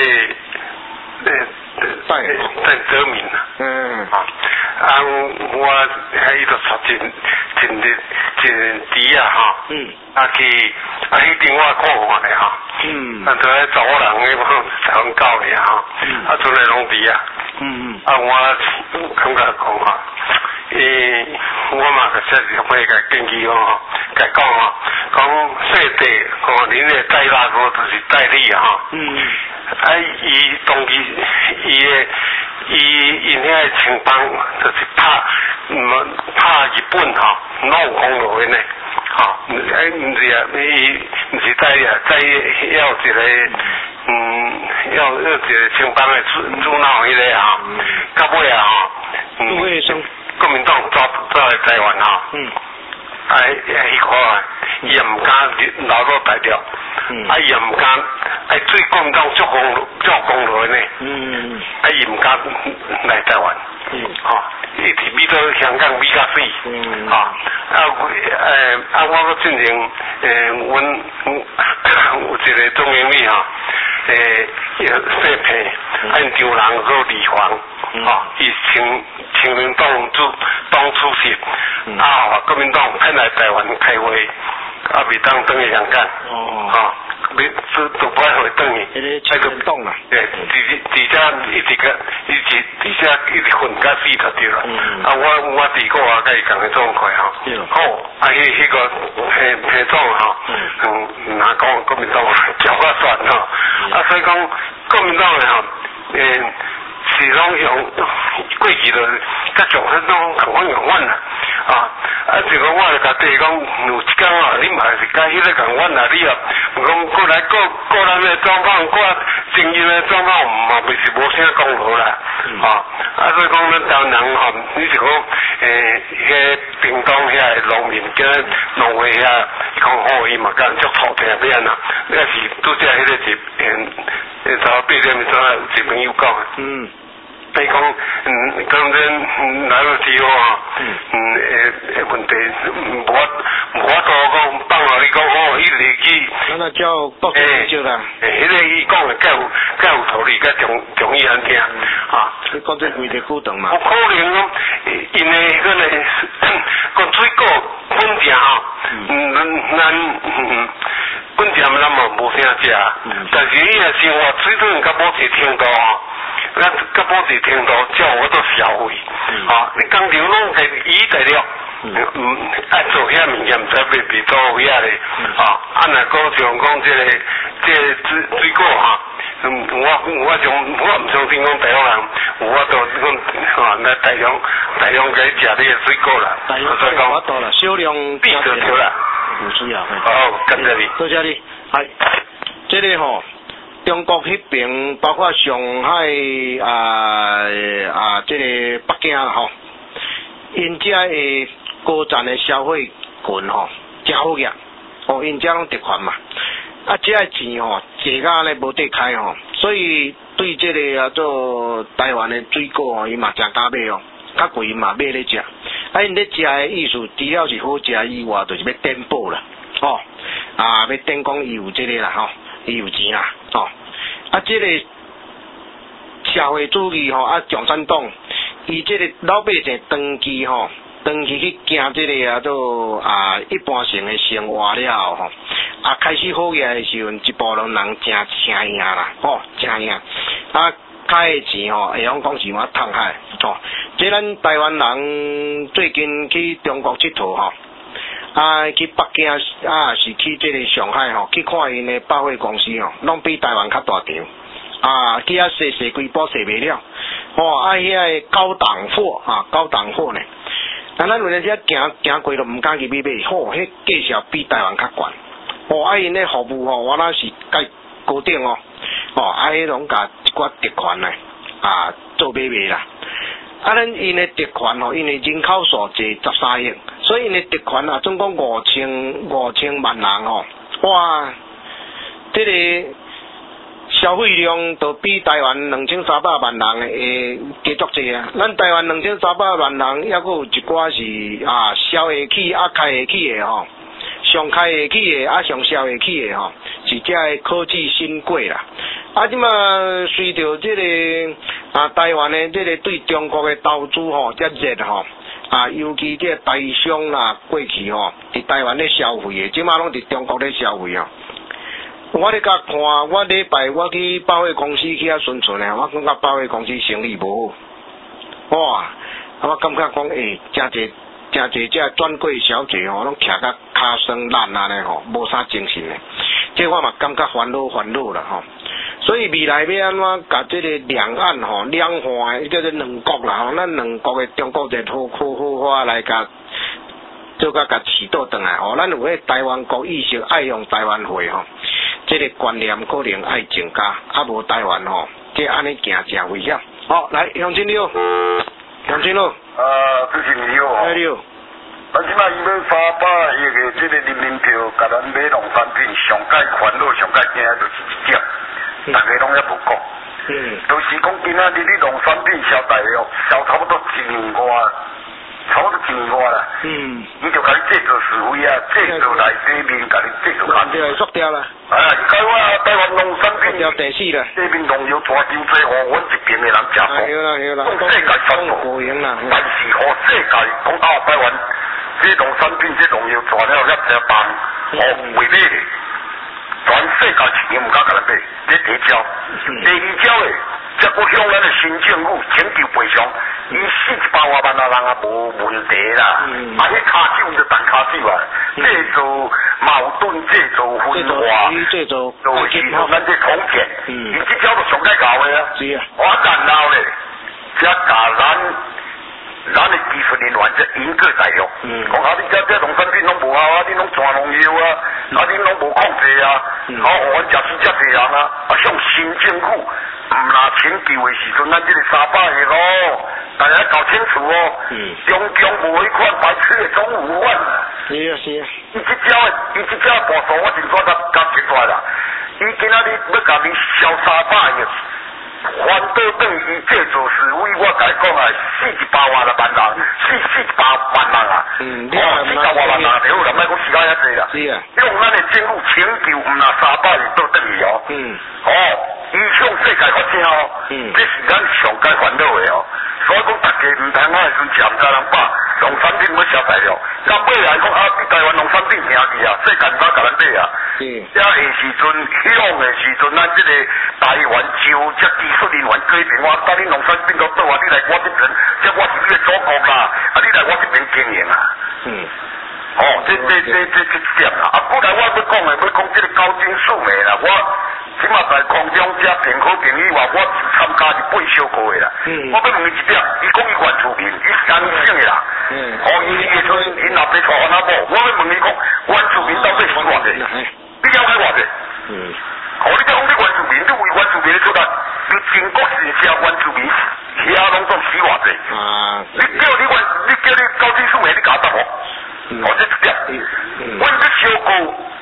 戴戴泽民啊，嗯，啊，啊我喺伊度插真真真真猪啊哈，嗯，啊去啊迄电话看看咧哈，嗯，啊就喺查某人嘅台湾狗咧哈，啊出来拢猪啊，嗯嗯，啊我感覺講哈。诶，我嘛个说是会个建议哦，甲讲哦，讲细地，讲恁个代拉哥就是代理哈，嗯，啊，伊当期伊个伊因遐青帮就是拍，嗯，拍日本哈，闹公路的呢，哈，哎，毋是啊，伊毋是代啊，代要一个，嗯，要要一个青帮的主主闹迄个哈，到尾啊哈，嗯。国民党走走来台湾哈，嗯，啊，迄块啊，伊也毋敢留到台调，嗯，啊，伊也毋敢，啊，对国民党做公路做公路的呢，嗯，啊，伊毋敢来台湾，嗯，吼，伊是比到香港比较水，嗯，啊，啊，诶，啊，我搁进行诶，阮有一个中英里哈，诶，细皮，按张人做离房。啊，伊请请民党主党主席，嗯、啊，国民党派来台湾开会，啊，未当等去香港，哦，啊，你都都不爱回等去，那个党啊，对，直直接一直个一直直接一直混甲死就对了，嗯、啊，我我第个我甲伊讲个状况哈，好，啊，迄迄个黑黑总哈，嗯，哪讲国民党叫我算哈，啊，所以讲国民党哈，诶。是拢用过去就甲上迄种共款共款啦，啊，啊，就讲我就甲弟讲，有一天啊，你嘛是甲迄个共款啦，你啊，讲过来个个人的状况，个经济的状况嘛，袂是无啥讲落啦，啊，啊，所以讲咱台湾人吼，你是讲诶，迄屏东遐的农民跟农会遐，伊讲好，伊嘛干足土地变啦，那是拄则迄个是诶，诶，查八点的时候一朋友讲，嗯。你讲，嗯，当然来到之后啊，嗯，诶诶问题，无无法度讲放落你讲哦，迄个去， 那叫国际研究啦。 诶，迄个伊讲的较有较有道理，较中中意人听啊。 你讲这规个古董嘛？ 有可能讲，因为迄个个水果本正吼，嗯，咱咱嗯本正咱嘛无啥食，但是伊若生活水准较无一程度吼。咱甲保持程度照我都消费，啊，你工厂拢系伊材料，嗯，爱做遐物件，毋知要卖多少遐咧，啊，啊，若果像讲即个即个水水果哈，嗯，我我像我毋相信讲台湾人，我都讲啊，来大量大量去食呢个水果啦， 所以讲我到了少量必得着啦， 有需要。 好，感谢你， 多谢你，系，即个吼。中国迄边包括上海啊啊，即、這个北京吼，因遮诶高站诶消费群吼，真好个，哦，因遮拢特款嘛。 啊，这个钱吼，坐甲咧无地开吼，所以对这个啊做台湾的水果吼，伊嘛真敢买哦，较贵嘛买咧食。啊，因咧食的意思，除了是好食以外，就是要颠簸啦，哦，啊，要颠讲伊有这个啦吼，伊有钱啦，哦，啊，这个社会主义吼，啊，共产党，伊这个老百姓长期吼。长期去行这个啊，都啊一般性的生活了后吼，啊开始好起来的时阵，一部分人真请赢啦，吼请赢，啊开的钱吼，会用讲是嘛趁海，吼，即咱台湾人最近去中国佚佗吼，啊去北京啊是去这个上海吼，去看因的百货公司吼，拢比台湾较大场，啊去遐踅踅几步踅袂了，吼啊遐个高档货啊高档货呢。啊，咱有阵时行行过都毋敢去买买，吼，迄价钱比台湾较悬。哦，啊，因咧服务吼，我那是介高等哦，哦，啊，迄拢甲一寡特权咧，啊，做买卖啦。啊，咱因咧特权吼，因为人口数侪十三亿，所以因咧特权啊，总共五千五千万人吼，哇，这个消费量都比台湾两千三百万人诶加足济啊！咱台湾两千三百万人，抑佫有一寡是啊消会起啊开会起诶吼，上开会起诶啊上消会起诶吼，是遮个科技新贵啦。啊，即嘛随着即、这个啊台湾诶即个对中国诶投资吼，遮热吼。啊，尤其这台商啦，过去吼伫台湾咧消费诶，即马拢伫中国咧消费哦。我咧甲看，我礼拜我去百货公司去遐宣传诶，我感觉百货公司生意无好，哇！啊，我感觉讲诶，真侪真侪只专柜小姐吼，拢徛甲骹酸烂安尼吼，无啥精神诶。这我嘛感觉烦恼烦恼啦吼。所以未来要安怎甲即个两岸吼两化叫做两国啦吼，咱两国诶中国就好好好好来甲。做甲甲起倒转来吼，咱有迄台湾国意识，爱用台湾话吼，这个观念可能爱增加，啊无台湾吼，这安尼行真危险。好，来杨经理，杨经理。 啊，主持人你好。 哎你好。 咱即摆伊要发把迄个即个人民票，甲咱买农产品，上界烦恼、上界惊就是一点，大家拢也无讲。嗯。就是讲今仔日你农产品销大约销差不多一年外。差不多一年外啦，嗯，伊就甲你制作是非啊，制作来底面甲你制作下。 对，缩掉啦。 啊，伊甲我台湾农产品掉第四啦。 底面农药传真济，互阮一边的人食过。 对啦对啦。 向世界传播。但是互世界讲啊，台湾这农产品这农药传了遐济棒，互袂买的，全世界市民毋敢甲咱买，这第一招。第二招诶。则佫向咱的新政府请求赔偿，伊四十八万万人啊无问题啦，嗯、啊，迄骹手就单骹手啊，制造矛盾，制造分化， 制造就是咱这统战，伊即招就上界搞的啊， 是啊， 我然后咧，则甲咱咱的技术人员则严格裁量，讲啊，你遮这农产品拢无效啊，你拢传农药啊，啊，你拢无控制啊，啊，互阮食死遮济人啊，啊，向新政府。毋拿请求的时阵，咱这个三百个咯，大家搞清楚哦。嗯。中共无迄款白痴的总有法。是啊是啊。伊即招的，伊即招步数我真早甲甲提出来啦。伊今仔日要甲你销三百个，反倒等于伊制作是为我甲你讲啊，四十八万的万人，四四十八万人啊。嗯。哦，四十八万人就好啦，莫讲时间遐济啦。是啊。用咱的政府请求，毋拿三百个倒等于哦。嗯。哦。伊向世界发声哦，嗯、这是咱上界烦恼的哦。所以讲，大家唔通啊，时阵食唔知人饱，农产品要销大了。到尾来讲啊，比台湾农产品便宜啊，世界唔敢甲咱买啊。嗯。遮下时阵，向的时阵，咱这个台湾就这技术人员规定我，当你农产品都倒啊，你来我这边，这我是你的祖国啦，啊，你来我这边经营啊。嗯。哦，这这这这这点啦，啊，本来我要讲的，要讲这个高精素梅啦，我。即马在空中遮评好评以外，我是参加日本小课的啦。嗯、我要问伊一点，伊讲伊原住民，伊是安姓的啦。嗯。哦，伊伊个阵，伊老爸娶安那某，我要问伊讲，原住民到底是偌济？你了解偌济？嗯。哦，你讲你原住民，你为原住民出来，你全国是写原住民，遐拢总死偌济？啊。你叫你原，你叫你高技术的，你搞答我。嗯。哦，这一点。嗯。阮这小课。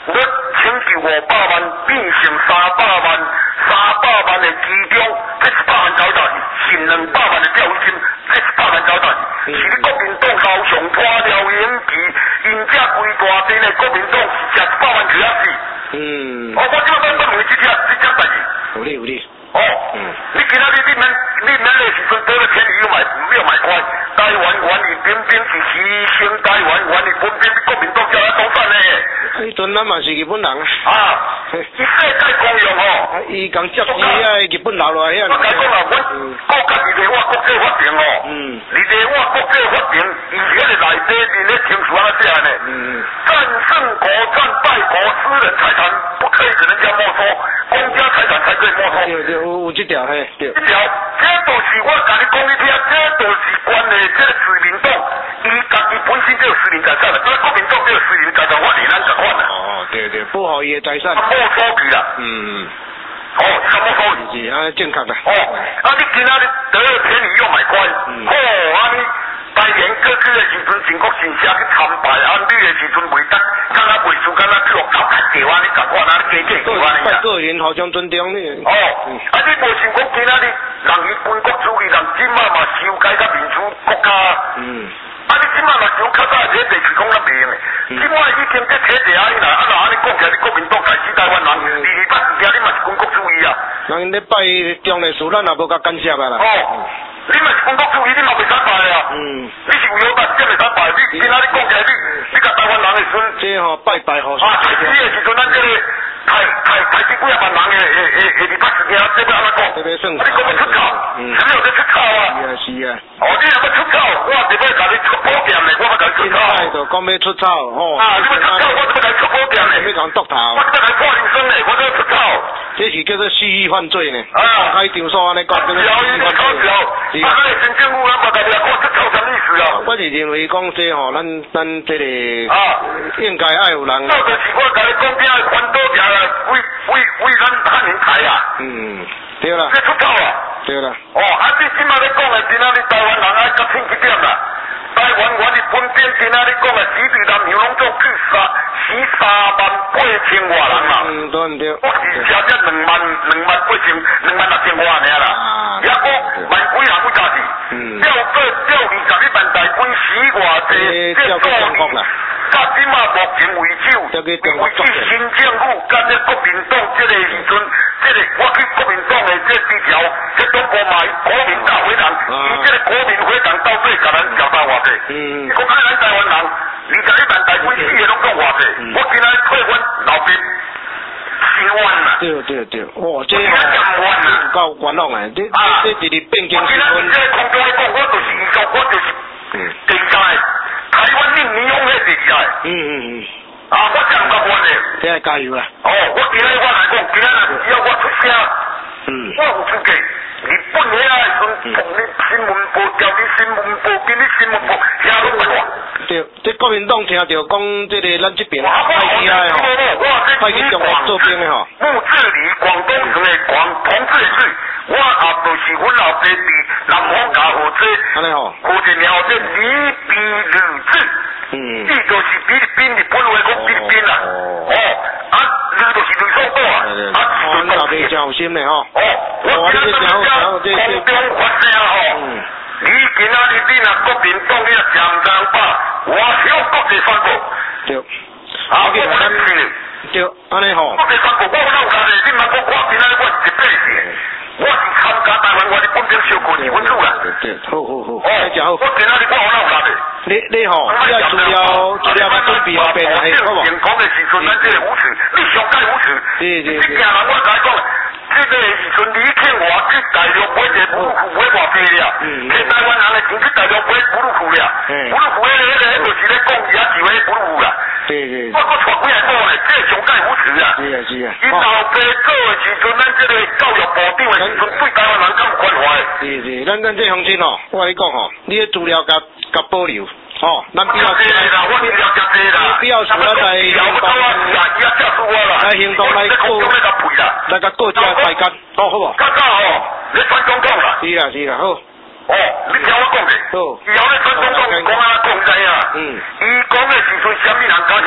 你请求五百万变成三百万，三百万的其中，这一百万交代是两百万的钓鱼金，这一百万交代是你国民党高上拖了延期，因这规大阵的国民党是食一百万去啊死。嗯。我我这摆问问这只这只代志。有理有理。哦。嗯。你今仔日你免你免的时阵倒咧天宇买要买乖，台湾原理偏偏是牺牲台湾原理本边国民党叫来当选的。迄阵咱嘛是日本人啊，伊世界公用吼，伊讲接济啊，日本留落来遐。我甲讲啦，我国家是伫我国际法庭哦，嗯，你伫我国际法庭，伊迄个内底伫咧清楚安怎写呢？嗯，战胜国战败国，私人财产不可以给人家没收，公家财产才可以没收。对对，有有这条嘿，对。这条，这都是我甲你讲你听，这都是关的这个市民党，伊家己本身就有私人财产了，这国民党就有私人财产，我你咱甲款啦。哦，对对，保护伊的财产。没收去啦。嗯。哦，什么收去？是啊，正确啦。哦，啊，你今仔日得了便宜又买乖，哦，啊你。台联过去的时阵，全国新社去参拜安绿的时阵，袂得，敢若袂输，敢若去落高价地安尼，甲我安尼加价地安尼啦。个人互相尊重呢。哦，啊你无想讲今仔日人伊本国主义，人即马嘛修改甲民主国家。嗯。啊你即马嘛想较早这地区讲咱袂用的，即马已经这体制安尼啦，啊若安尼讲起来，你国民党开始台湾人，二二八事件你嘛是军国主义啊。人咧拜中的事，咱也无甲干涉啊啦。哦。你嘛是军国主义，你嘛袂使拜啊！嗯，你是有有办，才袂使拜。你今仔日讲起来，你你甲台湾人的时阵，这吼拜拜吼。啊，就是的时阵，咱这个台台台几几啊万人的的的的二八事件，这要安怎讲？这要算。啊，你讲要出口，嗯，谁有在出口啊？是啊是啊。哦，你若要出口，我特别甲你出保险的，我要甲你出口。现在就讲要出口，吼。啊，你要出口，我特别甲你出保险的。要讲督头。我特别甲你破人生的，我要出口。这是叫做蓄意犯罪呢。啊，开场所安尼讲，叫做蓄意犯罪。啊，咱新政府咱嘛家己也看出口啥意思啊？我是认为讲这吼，咱咱这个啊，应该爱有人。到就是我甲你讲，边个环岛边个为为为咱汉人台啊？嗯，对啦。这出口啊？对啦。哦，啊，你即马咧讲的，今仔日台湾人爱较清一点啦。台湾原日本边今仔日讲的，只对南洋拢做去三死三万八千外人啦。嗯，对唔对？我是写只两万两万八千两万六千外尔啦。也讲万几人不加是。嗯。调过调二十一万大军死偌济，这做你。甲即马目前为止，为止新政府甲这国民党这个时阵，这个我去国民党的这支条，这中国买国民大会堂，伊这个国民会堂到底甲咱交代偌济？嗯。你讲看咱台湾人，二十一万大军死的拢讲偌济？我今仔退阮老兵。千万啦！对对对，哦，这吼够冤枉诶！这这这是变经时阵。我今仔日空中咧讲，我就是伊讲，我就是第三个台湾令民用迄第二个。嗯嗯嗯。啊，我真唔够冤诶！这下加油啦！哦，我今仔我来讲，今仔只要我出声，嗯，我有资格。日本遐个时阵，同你新闻部调你新闻部，比你新闻部遐拢快活。对，这国民党听到讲，这个咱这边派去啊吼，派去中国做兵的吼。木治理广东省的广同治区，我也就是阮老爸伫南方教学这，安尼吼，学一了这李比日子，嗯，伊就是菲律宾日本话讲菲律宾啦，哦，啊，日就是雷爽岛啊，啊，哦，老爸真有心的吼，哦，我今仔日空中发声吼，你今仔日你若国民党你若上当把。我向国际反告，对，啊，我咱对，安尼吼。国际反告，我有哪家咧？你莫讲我今仔日我是一辈子，我是参加台湾我的本兵小过二分组啦。对，好好好。哦，我今仔日我有哪家咧？你你吼，你要资料资料甲准备后边来，好无？健康的时阵，咱这个无耻，你上届无耻。对对对。你惊人我甲你讲。这个时阵，你欠我去大陆买一个补库买偌济了，去台湾人的钱去大陆买补库了，补库迄个迄个就是咧讲也是迄补库啦。对对。我我带几下讲咧，这上届无耻啊！是啊是啊。因老爸做的时阵，咱这个教育部长的时阵，对台湾人敢关怀？是是，咱咱这乡亲吼，我跟你讲吼，你的资料甲甲保留。哦，咱必要是啦，我资料加济啦，必要是咱在行动，来行动来过，来个国家大家，哦好无？较早吼，你选总统啦？是啦是啦，好。哦，你听我讲者，好。以后咧选总统讲啊讲知啊，嗯，伊讲的时阵，啥物人敢向伊调解？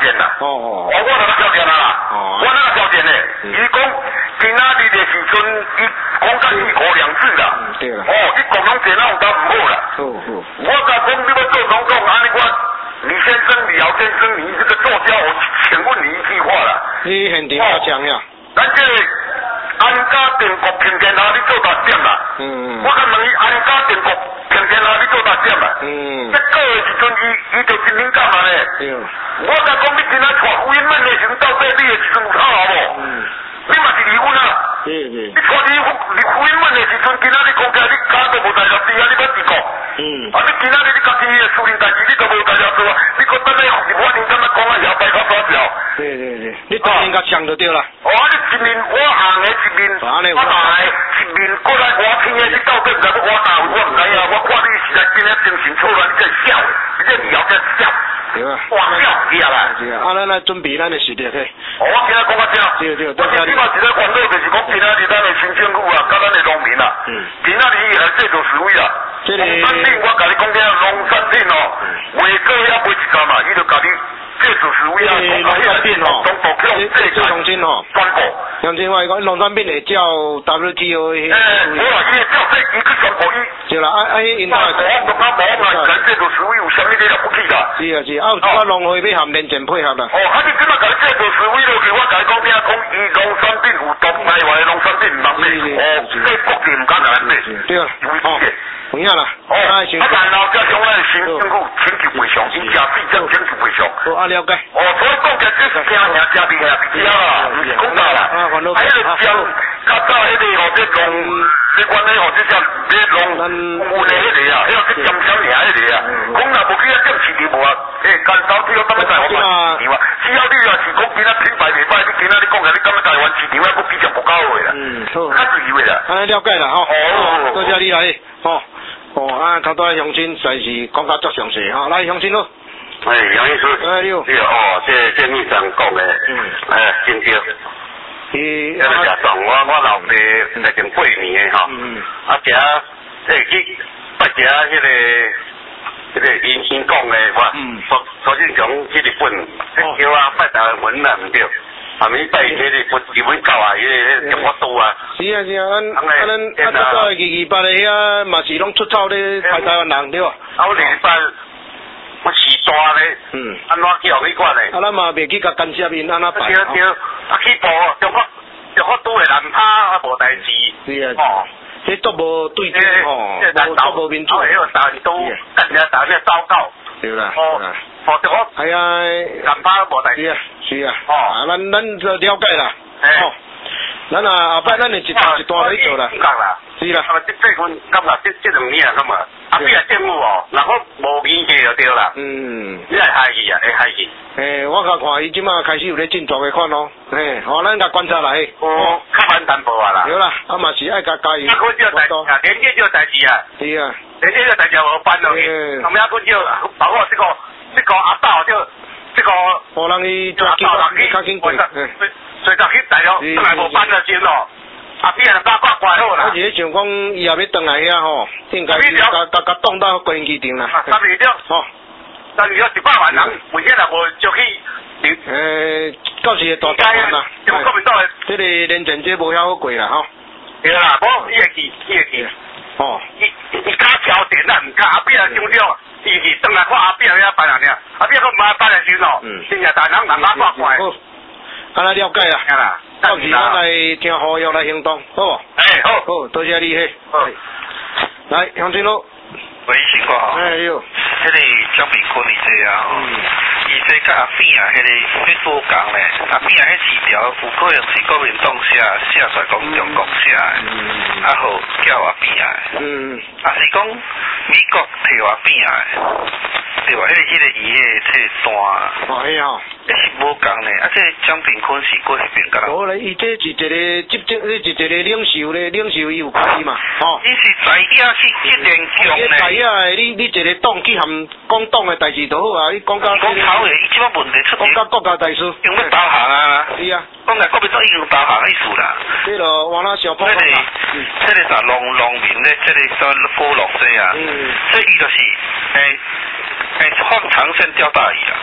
件啦。哦哦。哦，我那个条件啊啦。哦。我那个条件呢，伊讲今仔日的时阵，伊讲甲一国两制啦。对啦。哦，伊讲拢电脑有当唔好啦。好好。我甲讲你要做总统，安尼我。李先生、李姚先生，你这个作家，我请问你一句话啦。你现场要讲呀。咱这安家定国平天下，你做大点啦。嗯。我甲问伊安家定国平天下，你做大点啦。嗯。这个的时阵，伊伊就真灵干嘛呢？对。我甲讲你今仔娶夫人们的时阵，到底你的时阵有套好无？嗯。你嘛是离婚啊？对对。你娶你夫你夫人们的时阵，今仔日讲起来，你家都无大家事啊，你要自国。嗯。啊，你今仔日你家己的私人代志，你都无大家做啊？你讲等下我人敢若讲啊，摇摆到耍条。对对对。你当然甲想就对啦。哦，你一面我行的，一面我来，一面过来我听的，你到底唔知我哪位？我唔知啊，我看你实在真诶精神错乱，你在笑，你在摇在笑。对啊。哇笑死啊啦！是啊，啊咱来准备咱的实力去。哦，我今仔讲到这。对对，我今嘛一个烦恼就是讲，今仔日咱的新政府啊，甲咱的农民啊，今仔日伊来制度示威啊。农产品我甲你讲听，农产品哦，话过也买一干嘛，伊就甲你制度示威啊，农产品哦，中国向制裁重新哦，宣布。像正话讲，农产品会照 W T O 诶。诶，我话伊会照这伊去宣布伊。对啦，啊啊，因为我我讲无嘛，制度示威有啥物理了不起啦？是啊是，啊有一寡农会要含连前配合啦。哦，啊你即马甲你制度示威落去，我甲你讲听，讲伊农产品有毒害外的农产品唔通买，哦，这国际唔敢来买。对啊，哦。有影啦，哦，啊然后加上咱新政府请求赔偿，因加币将请求赔偿。好，啊了解。哦，所以讲起这是惊吓加币啊，比较啦，唔是讲大啦。啊，还有将较早迄个吼，这农，你管咧吼，这叫这农有的迄个啊，迄个是尖尖尔迄个啊。讲若无去啊，点市场无啊？诶，干烧只有当个台湾市场啊。只要你若是讲今仔品牌袂歹，你今仔你讲起你敢若台湾市场啊，佫比较不够诶啦。嗯，好。较自由诶啦。啊，了解啦，吼。哦，多谢你来，吼。哦，啊，头拄乡亲实是讲甲足详细吼，来乡亲咯。哎，杨医师。哎，你好。对哦，这这秘书讲的，嗯，哎，真对。伊，这个食爽，我我老爸来前八年的吼，嗯，啊食，这去拜食迄个，迄个因因讲的，我，嗯，所所以讲去日本，叫啊拜台湾啦，唔对。啊！咪拜迄个日本教啊，迄个中国刀啊。是啊是啊，咱啊咱啊早早二二八的遐嘛是拢出走咧派台湾人对吧？啊，我二二八我时大咧，嗯，安怎去互你管咧？啊，咱嘛袂去甲干涉因安怎办？对对，啊去报中国中国刀的难拍啊无代志。是啊。哦。这都无对正吼，无无民主。哦，迄个大都干只打只糟糕。对啦。哦。哦，中国。系啊。难拍无代志啊。是啊，哦，啊，咱咱就了解啦，哦，咱啊后摆咱会一段一段去做啦，是啦，啊，这这份感觉这这两年啊，咁啊，啊，比啊政府哦，若果无严格就对啦，嗯，你会嗨去啊，会嗨去，诶，我甲看伊即马开始有咧进作嘅款咯，嘿，好，咱甲观察来，哦，较慢淡薄啊啦，对啦，啊嘛是爱甲加油，啊，佢就代啊，连接就代志啊，是啊，连接就代志无办落去，咁样佢就包括这个这个阿斗就。这个，我让你抓紧，你较紧过，嗯，所以就去大陆，本来无办了先咯，啊，变人八卦怪好啦。我是想讲，伊也要转来遐吼，应该是甲甲甲冻到关机场啦。三二六，吼，三二六一百万人，为啥若无就去？诶，到时大大案啦。中国民党诶，这个连前这无遐好过啦，吼。对啦，无伊会去，伊会去。哦，伊伊加条件啦，毋加阿变中了。伊是转来看阿扁遐办人俩，阿扁佫唔爱办来先咯，真正大人人马挂怪。好，安尼了解啦。到时咱来听呼吁来行动，好无？哎，好，好，多谢你嘿。好，来乡亲咯。喂，情况好。哎哟，迄个江炳坤伊这啊，伊这甲阿扁啊，迄个迄多讲咧，阿扁啊，迄字条有可能是国民党写写出来讲中国写的，啊好叫阿扁啊，嗯，啊是讲美国摕阿扁啊，对吧？迄个迄个伊个册单，哦嘿吼，迄是无讲咧，啊这江炳坤是过迄边个啦。好咧，伊这是一个执政，是一个领袖咧，领袖伊有开嘛，吼。伊是在遐去去联强咧。在遐，你你一个党去含讲党的代志就好啊，你讲到。讲头诶，伊即摆问题出。讲到国家大事。用要导航啊。是啊。讲来国民党已经导航意思啦。对咯，往那小波。这个，这个啥农农民咧，这个算高农这啊。嗯。这伊就是诶诶放长线钓大鱼啊。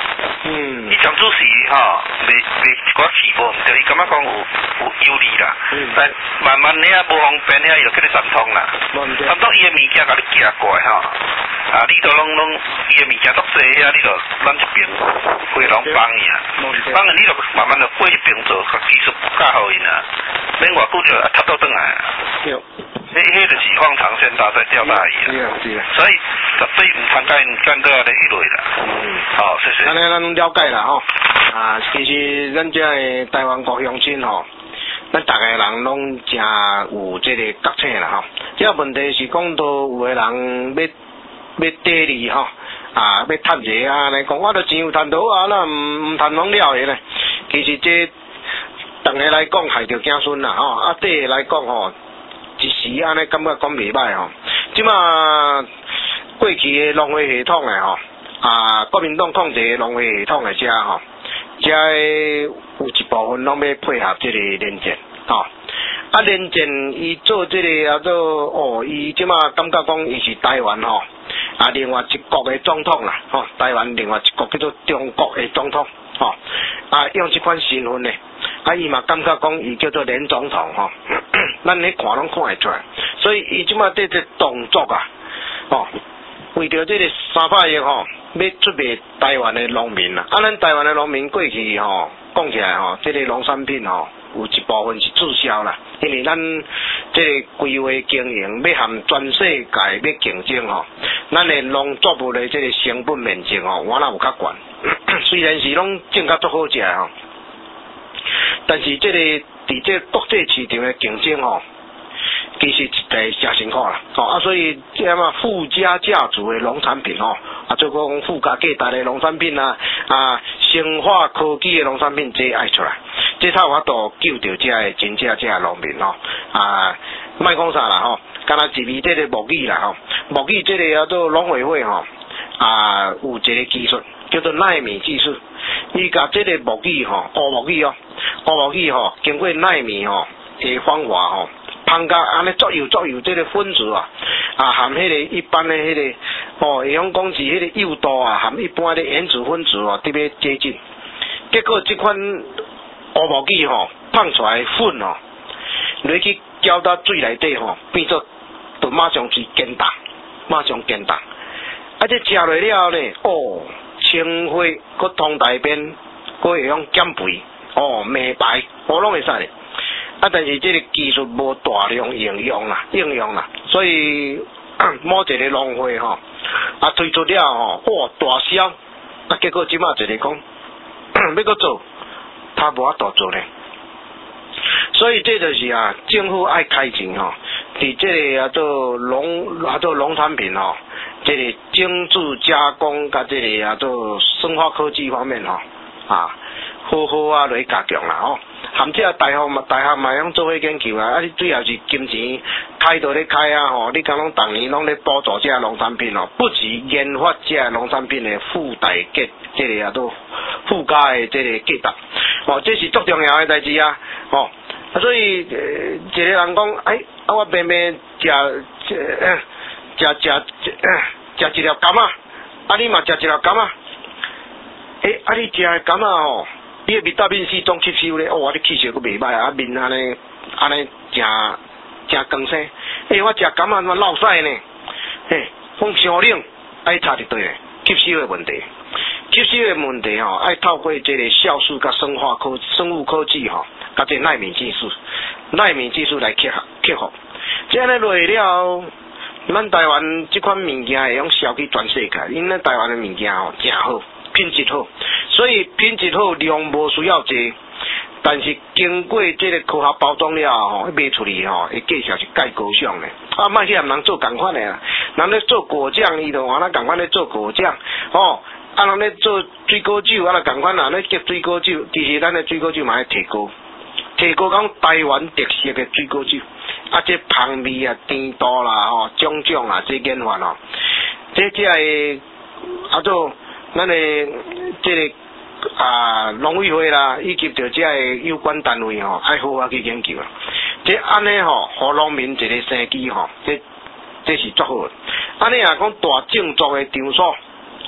嗯。伊上主是吼，袂袂一寡起无毋对，伊感觉讲有有有利啦。嗯。但慢慢你啊无方便，遐伊就叫你三通啦。三通伊诶物件甲你寄过来吼，啊，你都拢拢伊诶物件都济啊，你就咱一边规拢帮伊啊。帮伊你就慢慢就过一边做，技术较好因啊，免偌久就插倒转来。对。迄迄就是放长线大在钓大鱼啊。是啊是啊。所以绝对毋通甲因干到安尼迄类啦。嗯。好，谢谢。安尼咱了解啦吼。啊，其实咱遮诶台湾国乡亲吼，咱逐个人拢真有即个觉醒啦吼。即个问题是讲到有诶人要要第二吼，啊要趁钱啊，安尼讲我著钱有趁到啊，那毋毋趁拢了诶咧。其实这逐个来讲害着子孙啦吼，啊第二来讲吼。一时安尼感觉讲袂歹吼，即马过去诶农会系统诶吼，啊国民党控制诶农会系统诶遮吼，遮有一部分拢要配合即个连战吼，啊连战伊做即个叫做哦，伊即马感觉讲伊是台湾吼，啊另外一国诶总统啦吼，台湾另外一国叫做中国诶总统吼，啊用即款身份诶。啊，伊嘛感觉讲伊叫做连总统吼，咱咧看拢看会出来，所以伊即马这个动作啊，吼，为着这个三百亿吼，要出卖台湾的农民啦。啊，咱台湾的农民过去吼，讲起来吼，这个农产品吼，有一部分是滞销啦，因为咱这个规划经营要含全世界要竞争吼，咱的农作物的这个成本面积吼，我那有较悬，虽然是拢种较足好食吼。但是这个伫这国际市场的竞争吼，其实一个真辛苦啦，吼啊，所以这嘛附加价值的农产品吼，啊，做讲附加价值的农产品啊，啊，生化科技的农产品这爱出来，这才有法度救着这个真正这个农民吼，啊，莫讲啥啦吼，敢若一味这个牧语啦吼，牧语这个叫做农委会吼，啊，有一个技术叫做奈米技术。伊甲即个牧语吼，乌牧语哦，乌牧语吼，经过纳米吼诶方法吼，烹甲安尼作油作油即个分子啊，啊含迄个一般的迄、那个哦，会用讲是迄个诱导啊，含一般的原子分子哦，特别接近。结果即款乌牧语吼，放出来粉吼，落去搅到水内底吼，变做就马上去见重，马上见重。啊，这食落了咧，哦。清火，搁通大便，搁会用减肥，哦，美白，我拢会使咧。啊，但是这个技术无大量应用啦，应用啦，所以某一个农会吼，啊推出了吼，哇大销，啊结果即马一个讲要搁做，他无法度做咧。所以这就是啊，政府爱开钱吼，伫这个叫做农叫做农产品吼。这个精致加工甲这个啊做生化科技方面吼啊，好好啊来加强啦吼，含这大学嘛大学嘛用做伙研究啊，啊你最后是金钱开到咧开啊吼，你讲拢逐年拢咧补助这农产品哦，不止研发这农产品的附带价，这个啊做附加的这个价值，哦，这是足重要的代志啊，哦，啊所以呃一个人讲，哎，啊我明明食呃。食食食一粒柑啊，啊你嘛食一粒柑啊，诶、欸、啊你食的柑啊吼，你的维他命 C 总吸收咧，哦，你气色佫袂歹啊，面安尼安尼真真光鲜，诶、欸、我食柑啊嘛落屎呢，嘿，风伤冷，爱查一对吸收的问题，吸收的问题吼，爱透过这个酵素甲生化科生物科技吼，甲这纳米技术，纳米技术来克服克服，这样咧落了。咱台湾这款物件会用销去全世界，因为台湾的物件吼真好，品质好，所以品质好量无需要济，但是经过这个科学包装了吼，卖出去吼，伊价钱是介高尚的。啊，莫去人人做共款的啦，人咧做果酱，伊就话咱共款咧做果酱，吼、哦，啊人咧做水果酒，啊咱共款人咧结水果酒，其实咱的水果酒嘛要提高，提高讲台湾特色的水果酒。啊，这香味啊、甜度啦、吼、种种啊，这研发吼，这这个啊做咱的这个啊农委会啦，以及着这个有关单位吼，爱好好去研究啊。这安尼吼，互农民一个生机吼，这这是足好。安尼啊，讲大种作的场所，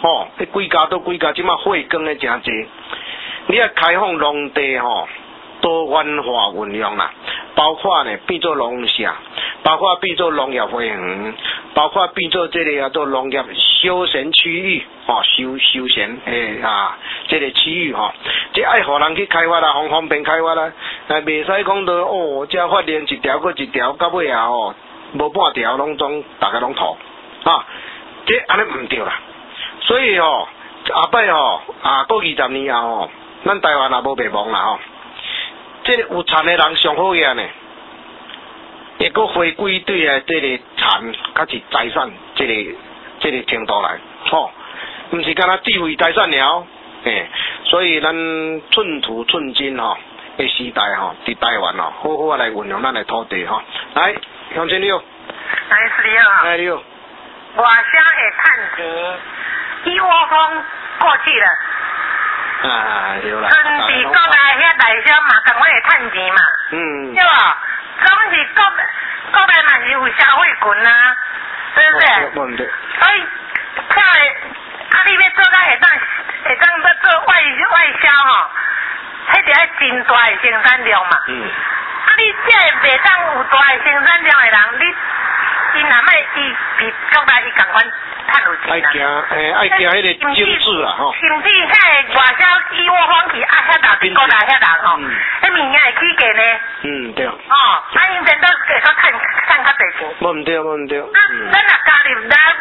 吼，迄几家都几家，即马货耕诶诚济。你啊开放农地吼，多元化运用啦，包括呢变做农舍，包括变做农业花园，包括变做这个啊做农业休闲区域，吼休休闲诶啊，这个区域吼，即爱互人去开发啦，方方便开发啦，啊袂使讲到哦，遮发现一条过一条，到尾啊吼，无半条拢总大家拢吐，啊，这安尼毋对啦，所以吼后摆吼啊过二十年后吼。咱台湾也无袂忘啦吼，这个有田的人上好个呢，会阁回归对啊，这个田较是财产，这个这个程度来，吼、哦，毋是干那智慧财产了，诶，所以咱寸土寸金吼的时代吼，伫台湾吼，好好来运用咱的土地吼，来，乡亲你好， 来是你好， 来你好， 外乡的趁钱，一窝蜂过去了。 啊，对啦。 春是国内遐内乡嘛，共我会趁钱嘛。嗯。对吧？总是国国内嘛是有消费群啊，对不对？ 无毋对。 所以，看诶，啊，你要做甲会当会当要做外外销吼，迄着爱真大诶生产量嘛。嗯。啊，你这袂当有大诶生产量诶人，你因若要伊比国内伊共款。 爱行诶，爱行迄个精致啊吼。 甚至遐个外销一窝蜂去啊，遐人国内遐人吼，迄物件会起价呢。嗯，对。哦，啊，因真都继续趁趁较侪钱。 无毋对，无毋对。 啊，咱若加入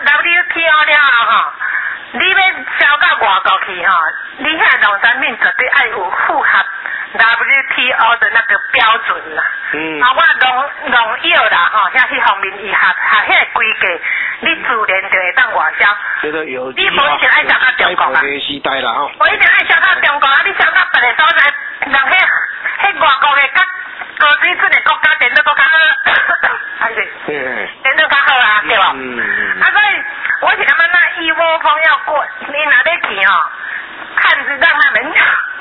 W T O 了后吼，你要销到外国去吼，你遐农产品绝对爱有符合 W T O 的那个标准啦。嗯。啊，我农农药啦吼，遐迄方面伊合合遐规格。你自然就会当外销， 这个有你无一定爱销到中国啊， 时代啦吼， 无一定爱销到中国啊，你销到别个所在，人迄迄外国的较高水准的国家，电脑国家，还是电脑较好啊，对无？嗯嗯。啊，所以我是感觉那一窝蜂要过，你若要去吼，看是让他们，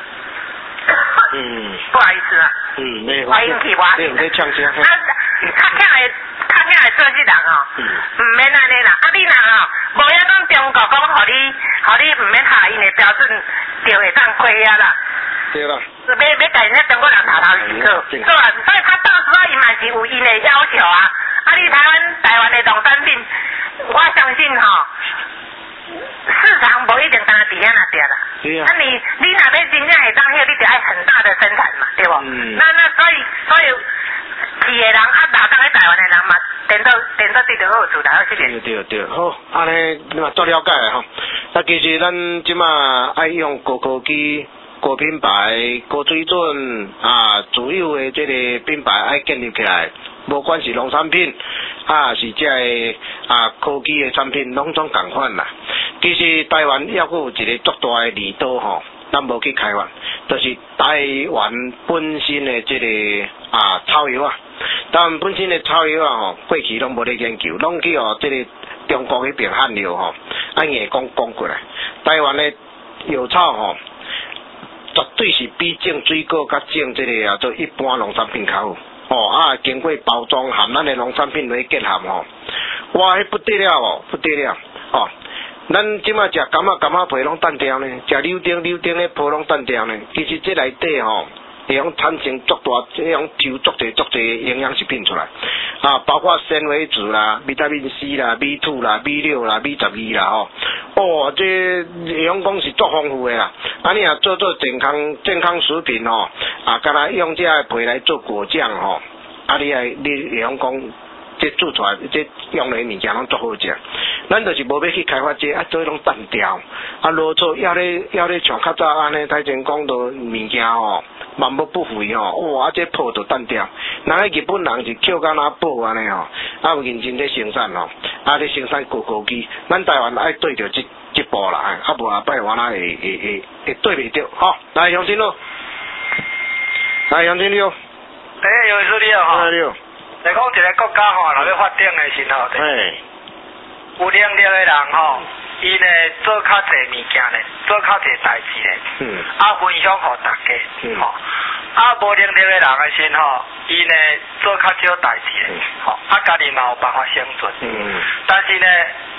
嗯，不好意思啊，嗯，没关系， 你唔使呛声。 啊，较忝的。较忝的做即人吼，毋免安尼啦。啊，你若吼无遐讲中国讲，互你，互你毋免下因的标准，就会当过遐啦。 对啦。 要要甲因遐中国人头头是好，对啊。所以他到时候伊嘛是有因的要求啊。啊，你台湾台湾的农产品，我相信吼，市场无一定单伫遐那点啦。对啊。啊，你你若要真正会当迄，你就爱很大的生产嘛，对无？嗯。那那所以所以。是的人啊，哪当咧台湾的人嘛，电到电到对着好处啦，好这个。对对对，好，安尼你嘛做了解的吼。啊，其实咱即马爱用高科技、高品牌、高水准啊，主要的这个品牌爱建立起来，无管是农产品啊，是这个啊科技的产品，拢总共款啦。其实台湾还佫有一个足大的利多吼。咱无去开发，就是台湾本身的这个啊草药啊，台湾本身的草药啊吼，过去拢无咧研究，拢去哦这个中国迄边汉药吼，按硬讲讲过来，台湾的药草吼，绝对是比种水果甲种这个啊做一般农产品较好，哦啊经过包装含咱的农产品来结合吼，哇迄不得了哦，不得了哦。咱即马食柑仔柑仔皮拢单调呢，食柳丁柳丁的皮拢单调呢。其实这内底吼，会用产生足大，这样抽足侪足侪营养食品出来，啊，包括纤维质啦、维他命 C 啦、B 二 啦、B 六 啦、B 十二啦吼。哦，这会用讲是足丰富的啦。啊，你若做做健康健康食品吼，啊，敢若用这个皮来做果酱吼，啊，你爱你会用讲。这做出来，这用的物件拢足好食。咱就是无要去开发这，啊，做迄种单调，啊，落错要咧要咧像较早安尼，台前讲到物件吼，万物不肥吼，哇，啊，这泡就单调。人迄日本人是捡甲哪宝安尼吼，啊，有认真咧生产吼，啊，咧生产高科技，咱台湾爱对着这这步啦，啊，无后摆我哪会会会会对袂着，吼，来杨真路，来杨真路， 哎，有事你好，你好。来讲一个国家吼，若要发展的时候，有能力的人吼，伊呢做较侪物件呢，做较侪代志呢，嗯，啊分享互大家，嗯，吼，啊无能力的人的时吼，伊呢做较少代志呢，吼，啊家己嘛有办法生存，嗯，但是呢，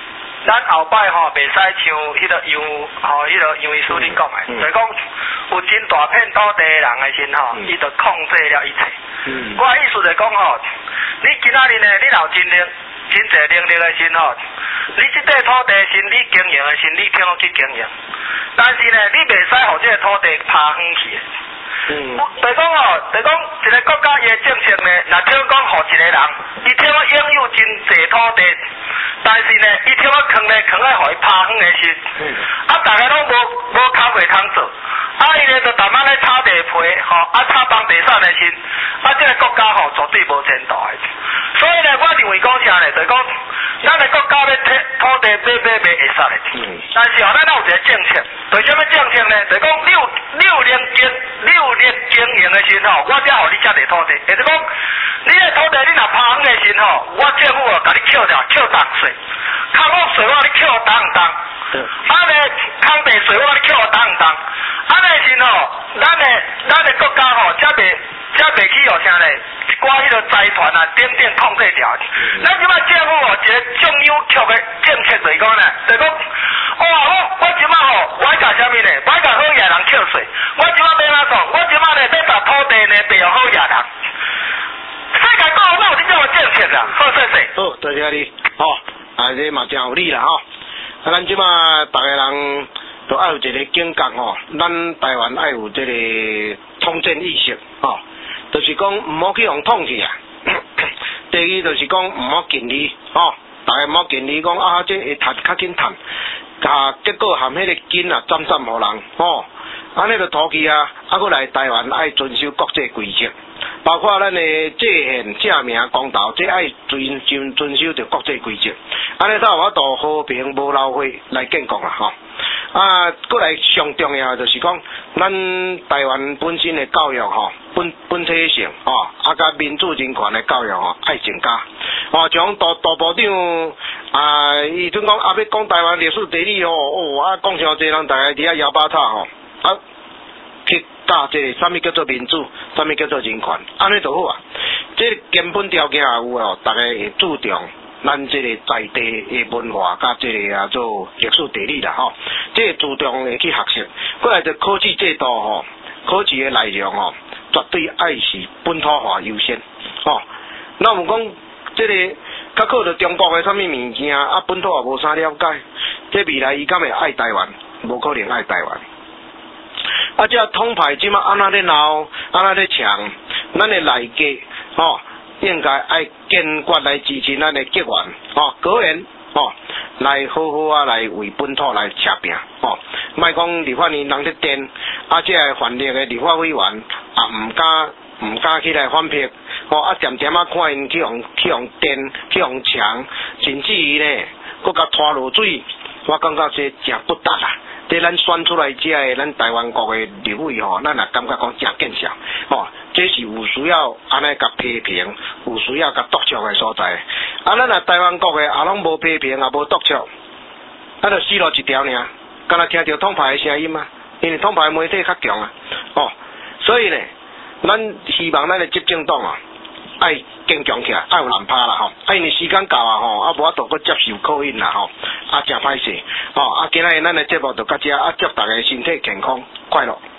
咱后摆吼袂使像迄个杨吼迄个杨医师你讲诶，就是讲有真大片土地的人诶时吼，伊就控制了一切。嗯、我意思就是讲吼，你今仔日呢，你若有真能真侪能力诶时吼，你即块土地是你经营诶时，你听去经营，但是呢，你袂使互即个土地趴远去。嗯，就讲吼，就讲一个国家伊诶政策呢，若听讲互一个人，伊听我拥有真侪土地，但是呢，伊听我坑咧坑咧互伊趴远诶时，嗯、啊，大家拢无无骹袂通做，啊，伊呢就逐晚咧炒地皮，吼，啊，炒房地产诶时，啊，即、這个国家吼绝对无前途诶。所以呢，我认为讲啥呢，就讲咱诶国家要摕土地买买买会使诶，嗯、但是吼，咱有一个政策，对什么政策呢？就讲你有你有能经你有能经营诶时吼，我才互你遮个土地。也就是讲，你诶土地你若趴远诶时吼，我政府哦，甲你扣掉扣重税，空屋税我你扣重唔重？啊呢，空地税我你扣重唔重？啊呢时吼，咱诶咱诶国家吼，才袂才袂去互啥呢？一寡迄个财团啊，等等控制掉。咱即摆政府哦，一个中央曲的政策就是讲呢，就讲，哇，我我即摆吼，我甲啥物呢？我甲好野人扣税，我即摆要安怎讲？我即摆呢要把土地呢卖予好野人。世界各国哪有即种政策啊？好，谢谢。 好，多谢你。吼、哦，啊，这嘛真有理啦吼。啊，咱即摆逐个人都爱有一个警觉吼，咱台湾爱有这个统战意识吼。就是讲唔好去用统去啊。第二就是讲唔好建议，吼，大家唔好建议讲啊，这会赚较紧赚，啊，结果含迄个金啊，占占互人，吼，安尼就土气啊，啊，佫来台湾爱遵守国际规则，包括咱的界限、正名、公道，这爱遵遵遵守着国际规则，安尼才有法度和平无闹火来建国啦，吼。啊，过来上重要就是讲，咱台湾本身的教育吼，本本体性吼，啊，甲民主人权的教育吼，爱增加。哦，像大大部长啊，伊阵讲啊，要讲台湾历史地理吼，哦，啊，讲伤济人，大家伫遐摇把叉吼，啊，去教这啥物叫做民主，啥物叫做人权，安尼就好啊。这根本条件也有哦，大家会注重。咱这个在地的文化，甲这个啊做历史地理啦吼，这个注重会去学习。过来就考试制度吼，考试的内容吼，绝对爱是本土化优先吼。那有讲这个较考着中国的啥物物件啊，本土也无啥了解，这未来伊敢会爱台湾？无可能爱台湾。啊，这统派即马安那咧闹，安那咧抢，咱的内家吼。应该爱坚决来支持咱的结员，哦，果然，哦，来好好啊来为本土来吃拼，哦，莫讲立法院人咧颠，啊，这个反力的立法委员啊，唔敢唔敢起来反驳，哦，啊，点点啊看因去用去用颠去用抢，甚至于呢，搁甲拖落水，我感觉这真不值啊！这咱选出来这个咱台湾国的立委吼，咱也感觉讲真见效，哦。这是有需要安尼甲批评，有需要甲督促的所在。啊，咱若台湾国的也拢无批评，也无督促，咱就死路一条尔。敢若听到统派的声音啊，因为统派媒体较强啊。哦，所以呢，咱希望咱的执政党啊，爱坚强起来，爱有人拍啦吼。啊，因为时间到啊吼，啊无法度搁接受考验啦吼，啊真歹势。哦，啊今仔日咱的节目就到这，啊祝大家身体健康快乐。